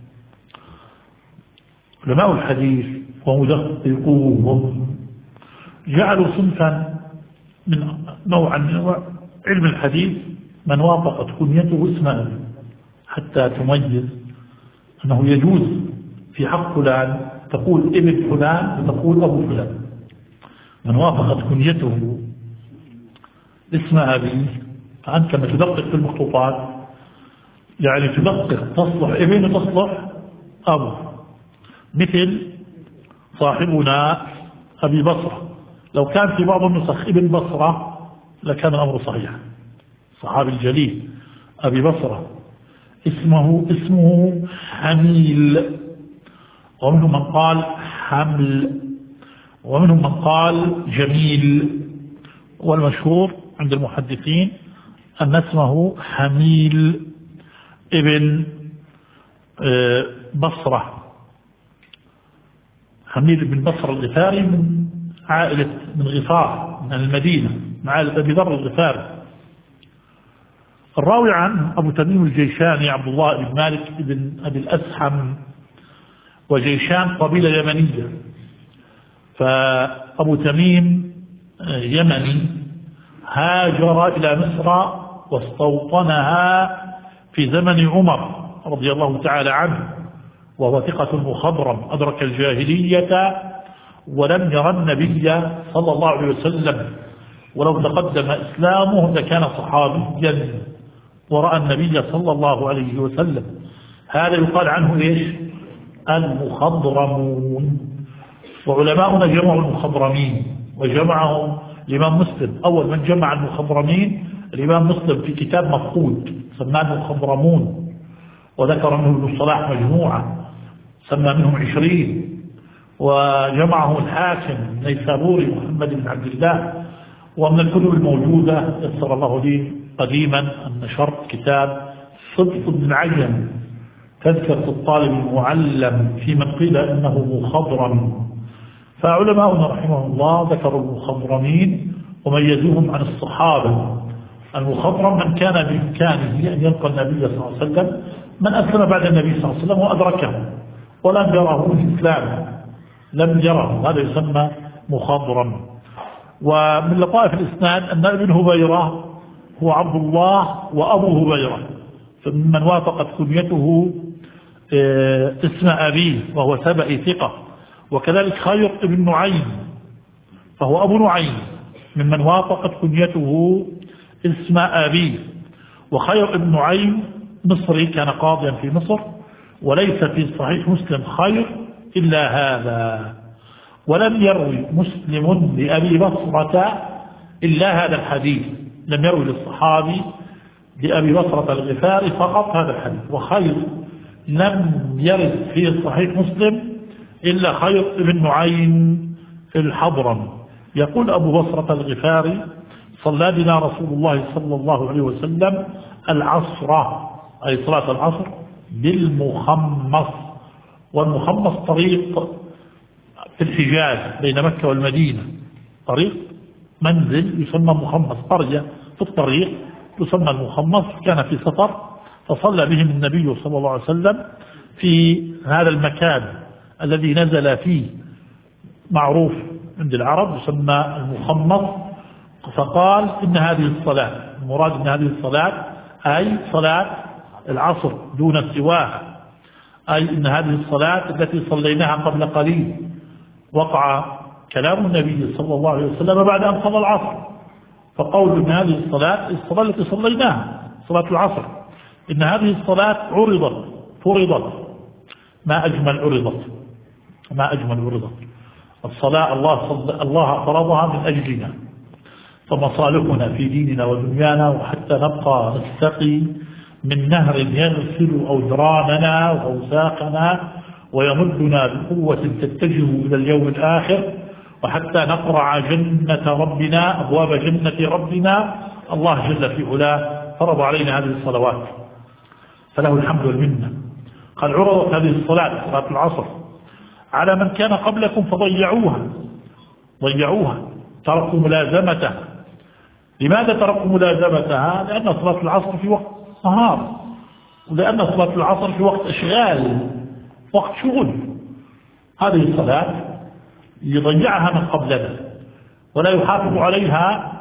علماء الحديث ومدققوهم جعلوا صنفا من نوعا من علم الحديث من وافقت كنيته اسم أبي، حتى تميز أنه يجوز في حق فلان تقول ابن فلان وتقول أبو فلان. من وافقت كنيته اسم أبي، فأنت كما تدقق في المخطوطات يعني تدقق تصلح ابن وتصلح أبو، مثل صاحبنا أبي بصرة، لو كان في بعض النسخ ابن بصرة لكان الأمر صحيح. صحابي الجليل أبي بصرة اسمه حميل، ومنهم من قال حمل، ومنهم من قال جميل، والمشهور عند المحدثين أن اسمه حميل ابن بصرة. حميل بن بصرة الغفاري من عائلة من غفار من المدينة، من عائلة أبي ذر الغفاري. الراوي عن أبو تميم الجيشاني عبد الله بن مالك بن أبي الأسحم، وجيشان قبيلة يمنية، فأبو تميم يمني هاجر إلى مصر واستوطنها في زمن عمر رضي الله تعالى عنه، وهو ثقة مخضرم أدرك الجاهلية ولم ير النبي صلى الله عليه وسلم، ولو تقدم إسلامه لكان صحابيا ورأى النبي صلى الله عليه وسلم. هذا يقال عنه إيش؟ المخضرمون. وعلماؤنا جمعوا المخضرمين وجمعهم الإمام مسلم. أول من جمع المخضرمين الإمام مسلم في كتاب مفقود سماه المخضرمون، وذكر منه ابن الصلاح مجموعة سمى منهم 20، وجمعه الحاكم النيسابوري محمد بن عبد الله. ومن الكتب الموجودة يسر الله لي قديما أن نشرت كتاب صدق بن عين تذكرة الطالب المعلم في من قيل إنه مخضرم، فعلماؤنا رحمه الله ذكروا المخضرمين وميزوهم عن الصحابة. المخضرم من كان بإمكانه أن يلقى النبي صلى الله عليه وسلم، من أسلم بعد النبي صلى الله عليه وسلم وأدركه ولم يره الإسلام، لم يره، هذا يسمى مخضرم. ومن لطائف الإسناد أن ابن هبيرة هو عبد الله وأبو هبيرة، فمن وافقت كنيته اسم أبيه وهو سبئي ثقة. وكذلك خير ابن نعيم فهو أبو نعيم ممن وافقت كنيته اسم أبيه. وخير ابن نعيم مصري كان قاضيا في مصر، وليس في صحيح مسلم خير إلا هذا. ولم يروي مسلم لأبي بصرة إلا هذا الحديث، لم يروي للصحابي لأبي بصرة الغفاري فقط هذا الحديث. وخير لم يرد في صحيح مسلم إلا خير ابن نعيم في الحضرم. يقول أبو بصرة الغفاري: صلى بنا رسول الله صلى الله عليه وسلم العصر، أي صلاة العصر، بالمخمص. والمخمص طريق في الحجاز بين مكة والمدينة، طريق منزل يسمى مخمص، قرية في الطريق تسمى المخمص. كان في سفر فصلى بهم النبي صلى الله عليه وسلم في هذا المكان الذي نزل فيه، معروف عند العرب يسمى المخمص. فقال إن هذه الصلاة، المراد إن هذه الصلاة أي صلاة العصر دون سواها، أي إن هذه الصلاة التي صليناها قبل قليل. وقع كلام النبي صلى الله عليه وسلم بعد أن صلى العصر، فقول إن هذه الصلاة التي صليناها صلاة العصر، إن هذه الصلاة عرضت فرضت، ما أجمل عرضت الصلاة، الله فرضها من أجلنا، فمصالحنا في ديننا ودنيانا، وحتى نبقى نستقي من نهر يغسل أوزراننا وأوساقنا ويمدنا بقوة تتجه إلى اليوم الآخر، وحتى نقرع جنة ربنا، أبواب جنة ربنا. الله جل في علاه فرض علينا هذه الصلوات، فله الحمد والمنة. قال: عرضت هذه الصلاة، صلاة العصر، على من كان قبلكم فضيعوها، تركوا ملازمتها. لماذا تركوا ملازمتها؟ لأن صلاة العصر في وقت نهار، ولأن صلاة العصر في وقت إشغال، وقت شغل. هذه الصلاة يضيعها من قبلنا ولا يحافظ عليها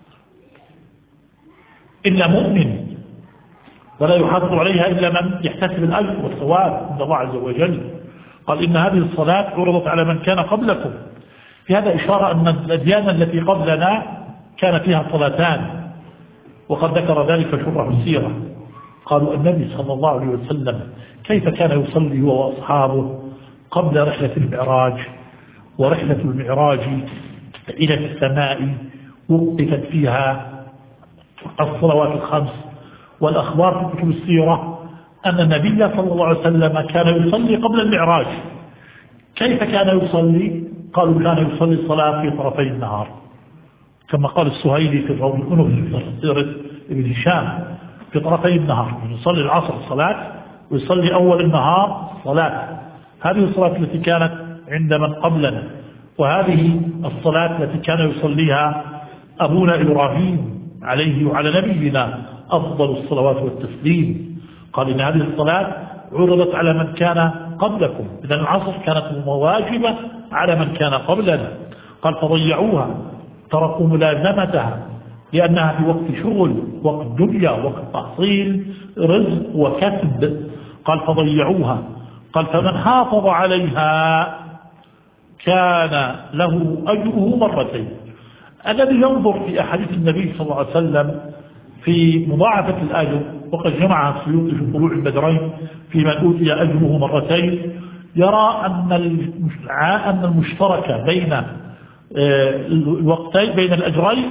إلا مؤمن، ولا يحافظ عليها إلا من يحتسب الأجر والثواب عند الله عز وجل. قال: إن هذه الصلاة عرضت على من كان قبلكم. في هذا إشارة أن الأديان التي قبلنا كان فيها صلاتان، وقد ذكر ذلك شرح السيرة. قالوا: النبي صلى الله عليه وسلم كيف كان يصلي هو وأصحابه قبل رحلة المعراج؟ ورحلة المعراج إلى السماء وقفت فيها الصلوات الخمس. والأخبار في كتب السيرة أن النبي صلى الله عليه وسلم كان يصلي قبل المعراج. كيف كان يصلي؟ قالوا: كان يصلي الصلاة في طرفي النهار، كما قال السهيلي في الروض الأنف في سيرة ابن هشام، في طرفي النهار، يصلي العصر صلاة ويصلي أول النهار صلاة. هذه الصلاة التي كانت عند من قبلنا، وهذه الصلاة التي كان يصليها أبونا إبراهيم عليه وعلى نبينا أفضل الصلوات والتسليم. قال: إن هذه الصلاة عرضت على من كان قبلكم، إذن العصر كانت واجبة على من كان قبلنا. قال: فضيعوها، تركوا ملازمتها، لأنها في وقت شغل، وقت دنيا، وقت تحصيل رزق وكسب. قال: فضيعوها. قال: فمن حافظ عليها كان له أجره مرتين. الذي ينظر في أحاديث النبي صلى الله عليه وسلم في مضاعفة الأجر، وقد جمع السيوطي في طلوع البدرين في من أوتي أجره مرتين، يرى أن المشترك بين الوقتين، بين الأجرين،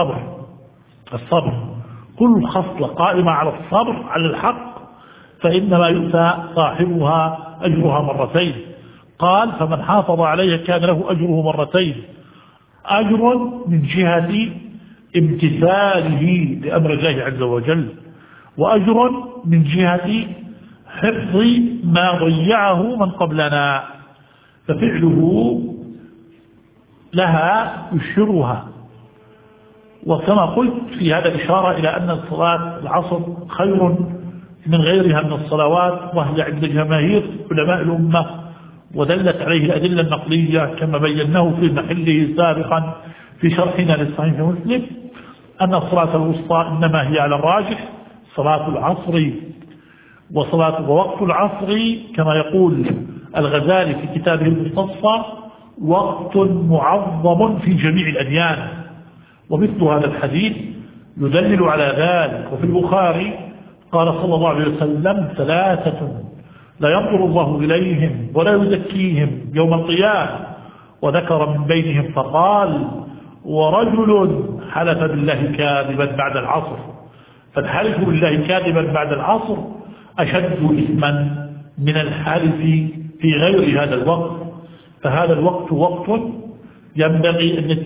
الصبر. كل خصلة قائمة على الصبر على الحق فإنما يؤتى صاحبها أجرها مرتين. قال: فمن حافظ عليها كان له أجره مرتين، أجر من جهة امتثاله لأمر الله عز وجل، وأجر من جهة حفظ ما ضيعه من قبلنا. ففعله لها يشرها. وكما قلت في هذا الإشارة إلى أن صلاة العصر خير من غيرها من الصلوات، وهي عند جماهير علماء الأمة، ودلت عليه الأدلة النقلية كما بيناه في محله سابقا في شرحنا للصحيح مسلم، أن الصلاة الوسطى إنما هي على الراجح صلاة العصر. ووقت العصر كما يقول الغزالي في كتابه المستصفى وقت معظم في جميع الأديان. ومثل هذا الحديث يدلل على ذلك. وفي البخاري قال صلى الله عليه وسلم: ثلاثة لا ينظر الله إليهم ولا يزكيهم يوم القيامة، وذكر من بينهم فقال: ورجل حلف بالله كاذبا بعد العصر. فالحلف بالله كاذبا بعد العصر أشد إثما من الحلف في غير هذا الوقت. فهذا الوقت وقت ينبغي أن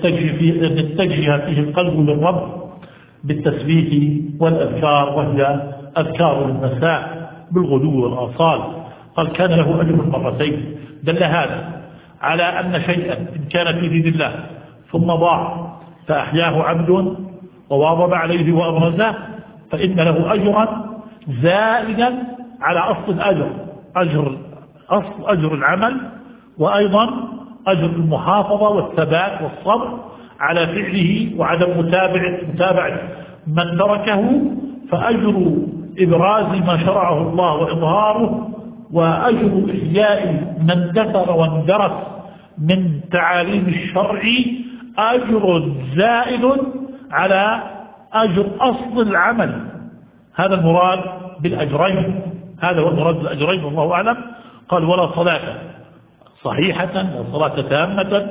يتجه فيه القلب للرب بالتسبيح والأذكار، وهي أذكار المساء بالغدو والآصال. قال: كان له أجر مرتين. دل هذا على أن شيئا إن كان في دين الله ثم ضاع فأحياه عبد وواظب عليه وأبرزه فإن له أجرا زائدا على أصل الأجر، أجر العمل، وأيضا أجر المحافظة والثبات والصبر على فعله وعدم متابعة من تركه. فأجر إبراز ما شرعه الله وإظهاره، وأجر إحياء من كثر واندرس من تعاليم الشرع أجر زائد على أجر أصل العمل. هذا المراد بالأجرين، هذا هو المراد بالأجرين والله أعلم. قال: ولا صلاة صحيحة لا صلاة تامة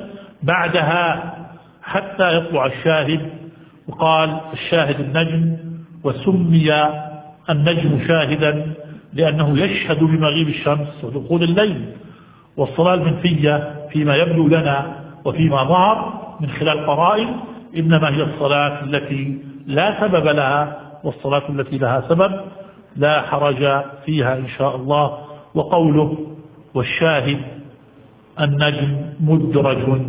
بعدها حتى يطلع الشاهد. وقال: الشاهد النجم، وسمي النجم شاهدا لأنه يشهد بمغيب الشمس ودخول الليل. والصلاة المنفية فيما يبدو لنا وفيما ظهر من خلال قرائن إنما هي الصلاة التي لا سبب لها، والصلاة التي لها سبب لا حرج فيها إن شاء الله. وقوله: والشاهد النجم مدرج،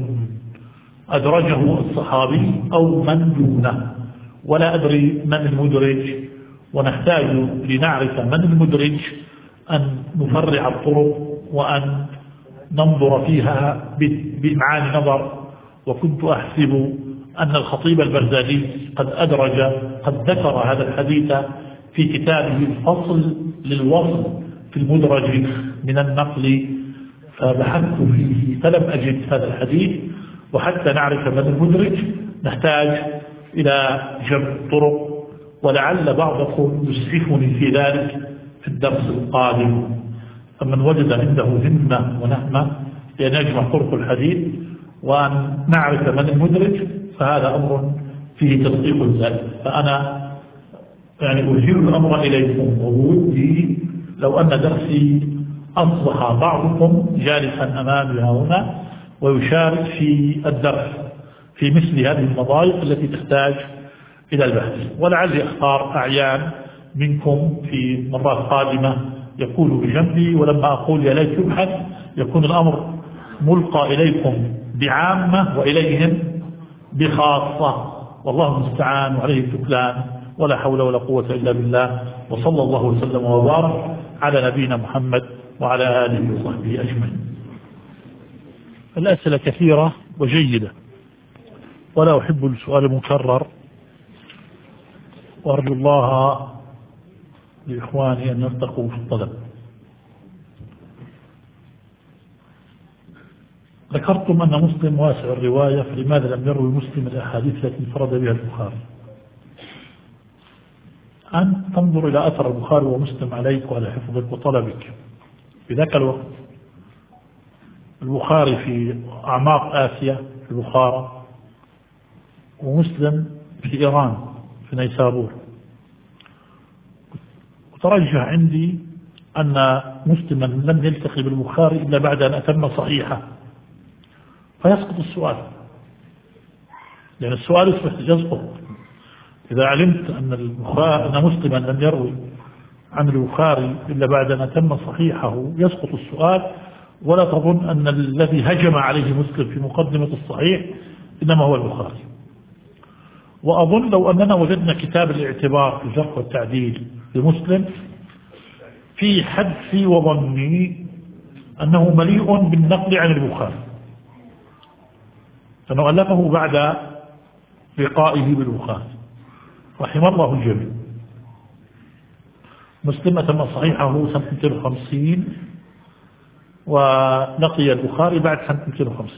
أدرجه الصحابي أو من دونه، ولا أدري من المدرج، ونحتاج لنعرف من المدرج أن نفرع الطرق وأن ننظر فيها بإمعان نظر. وكنت أحسب أن الخطيب البغدادي قد ذكر هذا الحديث في كتابه الفصل للوصل في المدرج من النقل، فبحثت فيه فلم أجد هذا الحديث. وحتى نعرف من المدرج نحتاج إلى جمع الطرق، ولعل بعضكم يسعفني في ذلك في الدرس القادم. فمن وجد عنده همة ونهمة لأن يجمع طرق الحديث وأن نعرف من المدرج فهذا أمر فيه تدقيق زائد. فأنا أرجل الأمر إليكم، وودي لو أن درسي أصبح بعضكم جالسا أمامي هنا ويشارك في الدرس في مثل هذه المضايق التي تحتاج إلى البحث. ولعلي أختار أعيان منكم في مرات قادمة يكونوا بجنبي، ولما أقول يا ليت يبحث يكون الأمر ملقى إليكم بعامة وإليهم بخاصة، والله المستعان وعليه التكلان، ولا حول ولا قوة إلا بالله. وصلى الله وسلم وبارك على نبينا محمد وعلى آله وصحبه أجمعين. الأسئلة كثيرة وجيدة، ولا أحب السؤال المكرر، وأرجو الله لإخواني أن يرتقوا في الطلب. ذكرتم أن مسلم واسع الرواية، فلماذا لم يروي مسلم الأحاديث التي انفرد بها البخاري؟ أن تنظر إلى أثر البخاري ومسلم عليك وعلى حفظك وطلبك. في ذاك الوقت البخاري في أعماق آسيا في البخارى، ومسلم في إيران في نيسابور. وترجح عندي أن مسلما لم يلتقي بالبخاري إلا بعد أن أتم صحيحه، فيسقط السؤال، لأن السؤال يسقط. إذا علمت أن مسلما لم يروي عن البخاري إلا بعد أن أتم صحيحه يسقط السؤال، ولا تظن أن الذي هجم عليه مسلم في مقدمة الصحيح إنما هو البخاري. وأظن لو أننا وجدنا كتاب الاعتبار في الجرح والتعديل لمسلم في حدسي وظني أنه مليء بالنقل عن البخاري، فأنه ألفه بعد لقائه بالبخاري رحم الله الجميع. مسلم أتم صحيحه سنة 250 ولقي البخاري بعد سنة 250.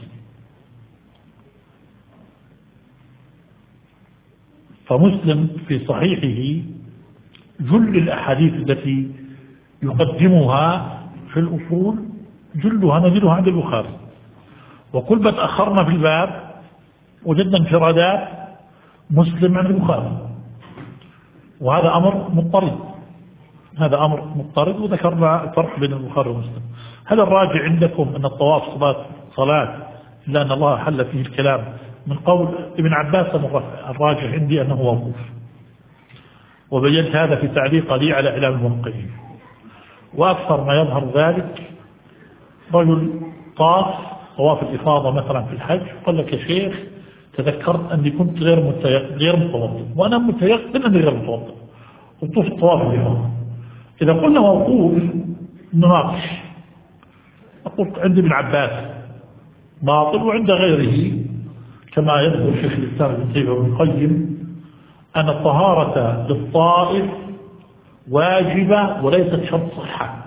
فمسلم في صحيحه جل الأحاديث التي يقدمها في الأصول جلها نجدها عند البخاري، وكل ما تأخرنا في الباب وجدنا انفرادات مسلم عن البخاري، وهذا أمر مضطرد. هذا أمر مضطرد، وذكرنا الفرق بين البخاري ومسلم. هل الراجع عندكم أن الطواف صلاة إلا أن الله حل فيه الكلام من قول ابن عباس مرفع؟ الراجع عندي أنه موقوف، وبينت هذا في تعليق لي على إعلام الموقعين. وأكثر ما يظهر ذلك رجل طواف الإفاضة مثلا في الحج، قال لك يا شيخ تذكرت أني كنت غير متوضئ، وأنا متيقن أني غير متوضئ وطوف الطواف الإفاضة. إذا قلنا موقوف نناقش، أقول عند ابن عباس باطل، وعند غيره كما يذكر شيخ الإسلام ابن تيمية وابن القيم أن الطهارة للطائف واجبة وليست شرط صحة،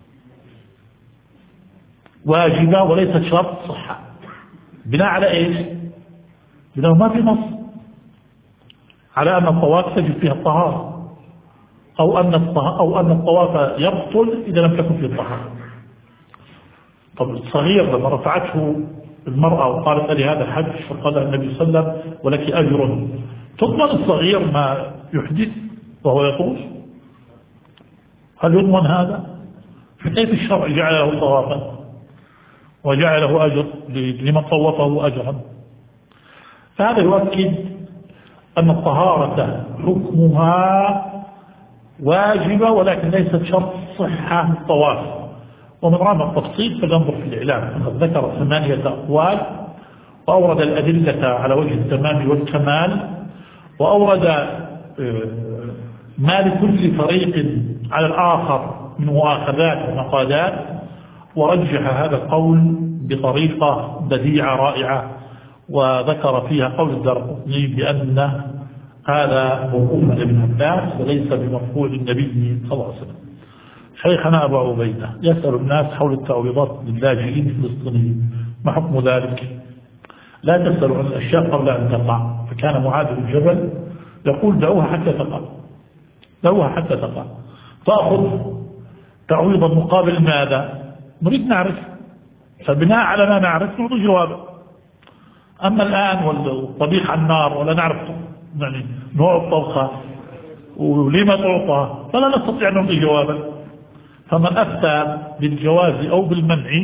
واجبة وليست شرط صحة. بناء على إيش؟ بناء ما في نص على أن الطواف تجب فيها الطهارة، أو أن الطواف يبطل إذا لم تكن فيه الطهارة. طب الصغير لما رفعته المرأة وقالت لي هذا حج، فقال النبي صلى الله عليه وسلم ولك أجر، تضمن الصغير ما يحدث وهو يطوف؟ هل يضمن هذا؟ فكيف الشرع جعله طوافا وجعله أجر لمن طوفه أجرا؟ فهذا يؤكد أن الطهارة حكمها واجبة ولكن ليست شرط صحة الطواف. ومن رام التفصيل فلننظر في الإعلام، فقد ذكر 8 أقوال، وأورد الأدلة على وجه التمام والكمال، وأورد ما لكل فريق على الآخر من مؤاخذات ومقالات، ورجح هذا القول بطريقة بديعة رائعة، وذكر فيها قول الدارقطني بأن هذا موقوف على ابن عباس وليس بمرفوع النبي صلى الله عليه وسلم. شيخنا أبو عبيدة يسأل الناس حول التعويضات للاجئين الفلسطينيين، ما حكم ذلك؟ لا تسألوا عن الأشياء قبل أن تقع. فكان معاذ بن جبل يقول دعوها حتى تقع، دعوها حتى تقع. تأخذ تعويضا مقابل ماذا؟ نريد نعرف، فبناء على ما نعرف نعطي جوابا. أما الآن والطبيخ على النار ولا نعرف يعني نوع الطبخة ولما تعطى، فلا نستطيع أن نعطي جوابا. فمن أفتى بالجواز أو بالمنع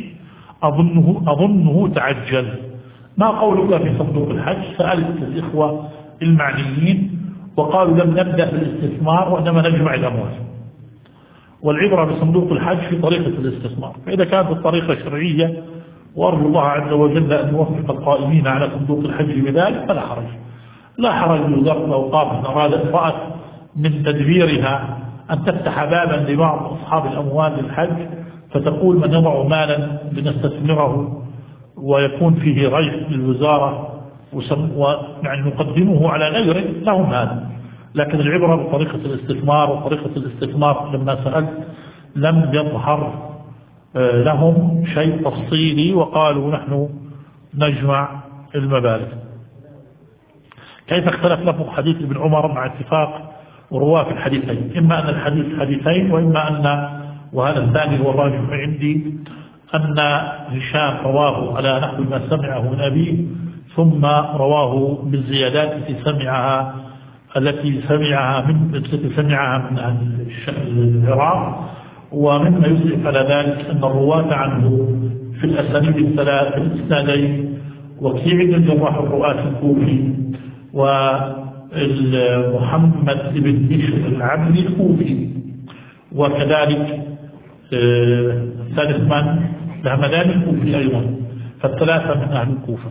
أظنه تعجل. ما قولك في صندوق الحج؟ سألت الإخوة المعنيين وقالوا لم نبدأ بالاستثمار وإنما نجمع الأموال، والعبرة بصندوق الحج في طريقة الاستثمار. فإذا كانت الطريقة شرعية وأرجو الله عز وجل أن يوفق القائمين على صندوق الحج بذلك فلا حرج. لا حرج لوزارة الأوقاف إن أرادت من تدبيرها أن تفتح بابا لبعض أصحاب الأموال للحج، فتقول من يضع مالا لنستثمره ويكون فيه ريح للوزارة ويعني نقدمه على غيره، لهم هذا. لكن العبرة بطريقة الاستثمار، وطريقة الاستثمار لما سألت لم يظهر لهم شيء تفصيلي، وقالوا نحن نجمع المبالغ. كيف اختلف لفظ حديث ابن عمر مع اتفاق ورواه في الحديثين؟ إما أن الحديث حديثين، وإما أن، وهذا الثاني هو الراجح عندي، أن هشام رواه على نحو ما سمعه من أبيه، ثم رواه بالزيادات التي سمعها من أهل العراق. ومما يصرف على ذلك أن الرواة عنه في الأسانيد الثلاث الإسنادين وكيع بن الجراح الرؤاسي الكوفي، ومحمد بن بشر العبد الكوفي، وكذلك ثالث من لهمدان الكوفي أيضا، فالثلاثة من أهل الكوفة.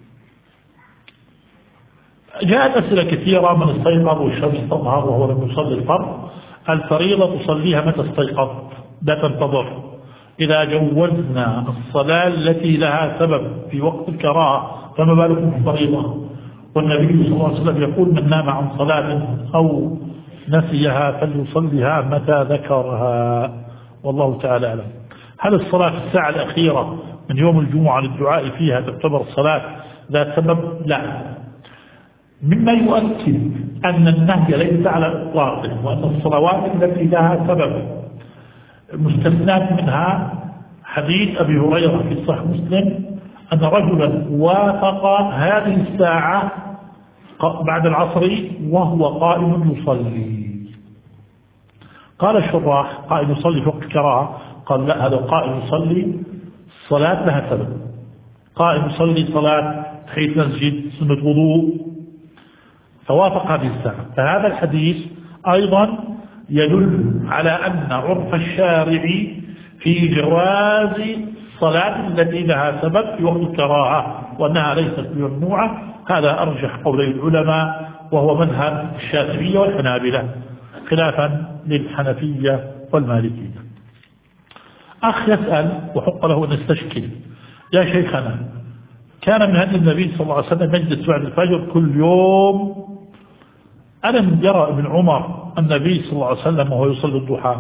جاءت أسئلة كثيرة: من استيقظ والشمس تظهر وهو لم يصلي الفرض، الفريضة تصليها متى استيقظ، لا تنتظر. إذا جوزنا الصلاة التي لها سبب في وقت الكراهة فما بالكم بالفريضة؟ والنبي صلى الله عليه وسلم يقول: من نام عن صلاة أو نسيها فليصليها متى ذكرها. والله تعالى أعلم. هل الصلاة في الساعة الأخيرة من يوم الجمعة للدعاء فيها تعتبر الصلاة ذات سبب؟ لا. مما يؤكد أن النهي ليس على إطلاقه، وأن الصلوات التي لها سبب مستثنات منها حديث أبي هريرة في صحيح مسلم أن رجلا وافق هذه الساعة بعد العصر وهو قائم يصلي. قال الشراح: قائم يصلي في وقت الكراهة؟ قال: لا، هذا قائم يصلي الصلاة لها سبب، قائم يصلي صلاة تحية مسجد، سنة وضوء، فوافق هذه الساعة. فهذا الحديث أيضا يدل على أن عرف الشارع في جواز الصلاة التي لها سبب في وقت الكراهة، وأنها ليست ممنوعة. هذا أرجح قولي العلماء، وهو مذهب الشافعية والحنابلة، خلافا للحنفية والمالكية. أخ يسأل وحق له أن يستشكل: يا شيخنا، كان من هدي النبي صلى الله عليه وسلم مجلس بعد الفجر كل يوم، ألم يرى ابن عمر النبي صلى الله عليه وسلم وهو يصلي الضحى؟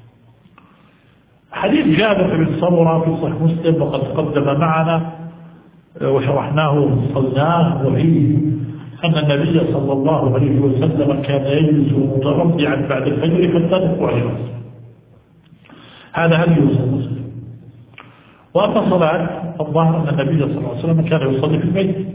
حديث جابر بن سمرة في صحيح مسلم وقد تقدم معنا وشرحناه وصلناه، وفيه أن النبي صلى الله عليه وسلم كان يجلس متربعا بعد الفجر حتى تطلع الشمس. هذا هدي مسلم. وأما صلاة الظاهر أن النبي صلى الله عليه وسلم كان يصلي في البيت.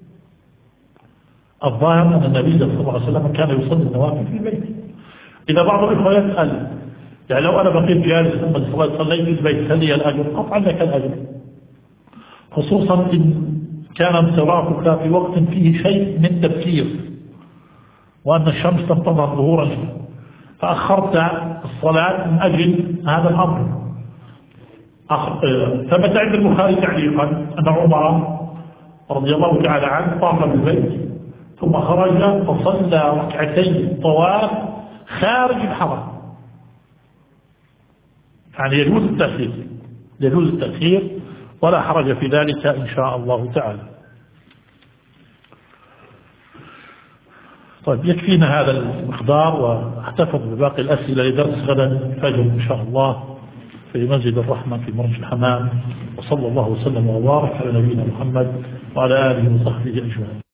الظاهر أن النبي صلى الله عليه وسلم كان يصلي النوافل في البيت. إذا بعض الإخوة يسأل: يعني لو أنا بقيت جالس ثم الصلاة صليت في البيت هل لي الأجر؟ قطعا لك الأجر، خصوصا إن كان انصرافك في وقت فيه شيء من تفكير، وأن الشمس تنتظر ظهورا، فأخرت الصلاة من أجل هذا الأمر. ثبت عند البخاري تعليقا أن عمر رضي الله تعالى عنه طاف بالبيت ثم خرج فصلى ركعتين طواف خارج الحرم. يعني يجوز التأخير ولا حرج في ذلك إن شاء الله تعالى. طيب، يكفينا هذا المقدار، واحتفظ بباقي الأسئلة لدرس غدا الفجر إن شاء الله في مسجد الرحمة في مرج الحمام. وصلى الله وسلم وبارك على نبينا محمد وعلى آله وصحبه أجمعين.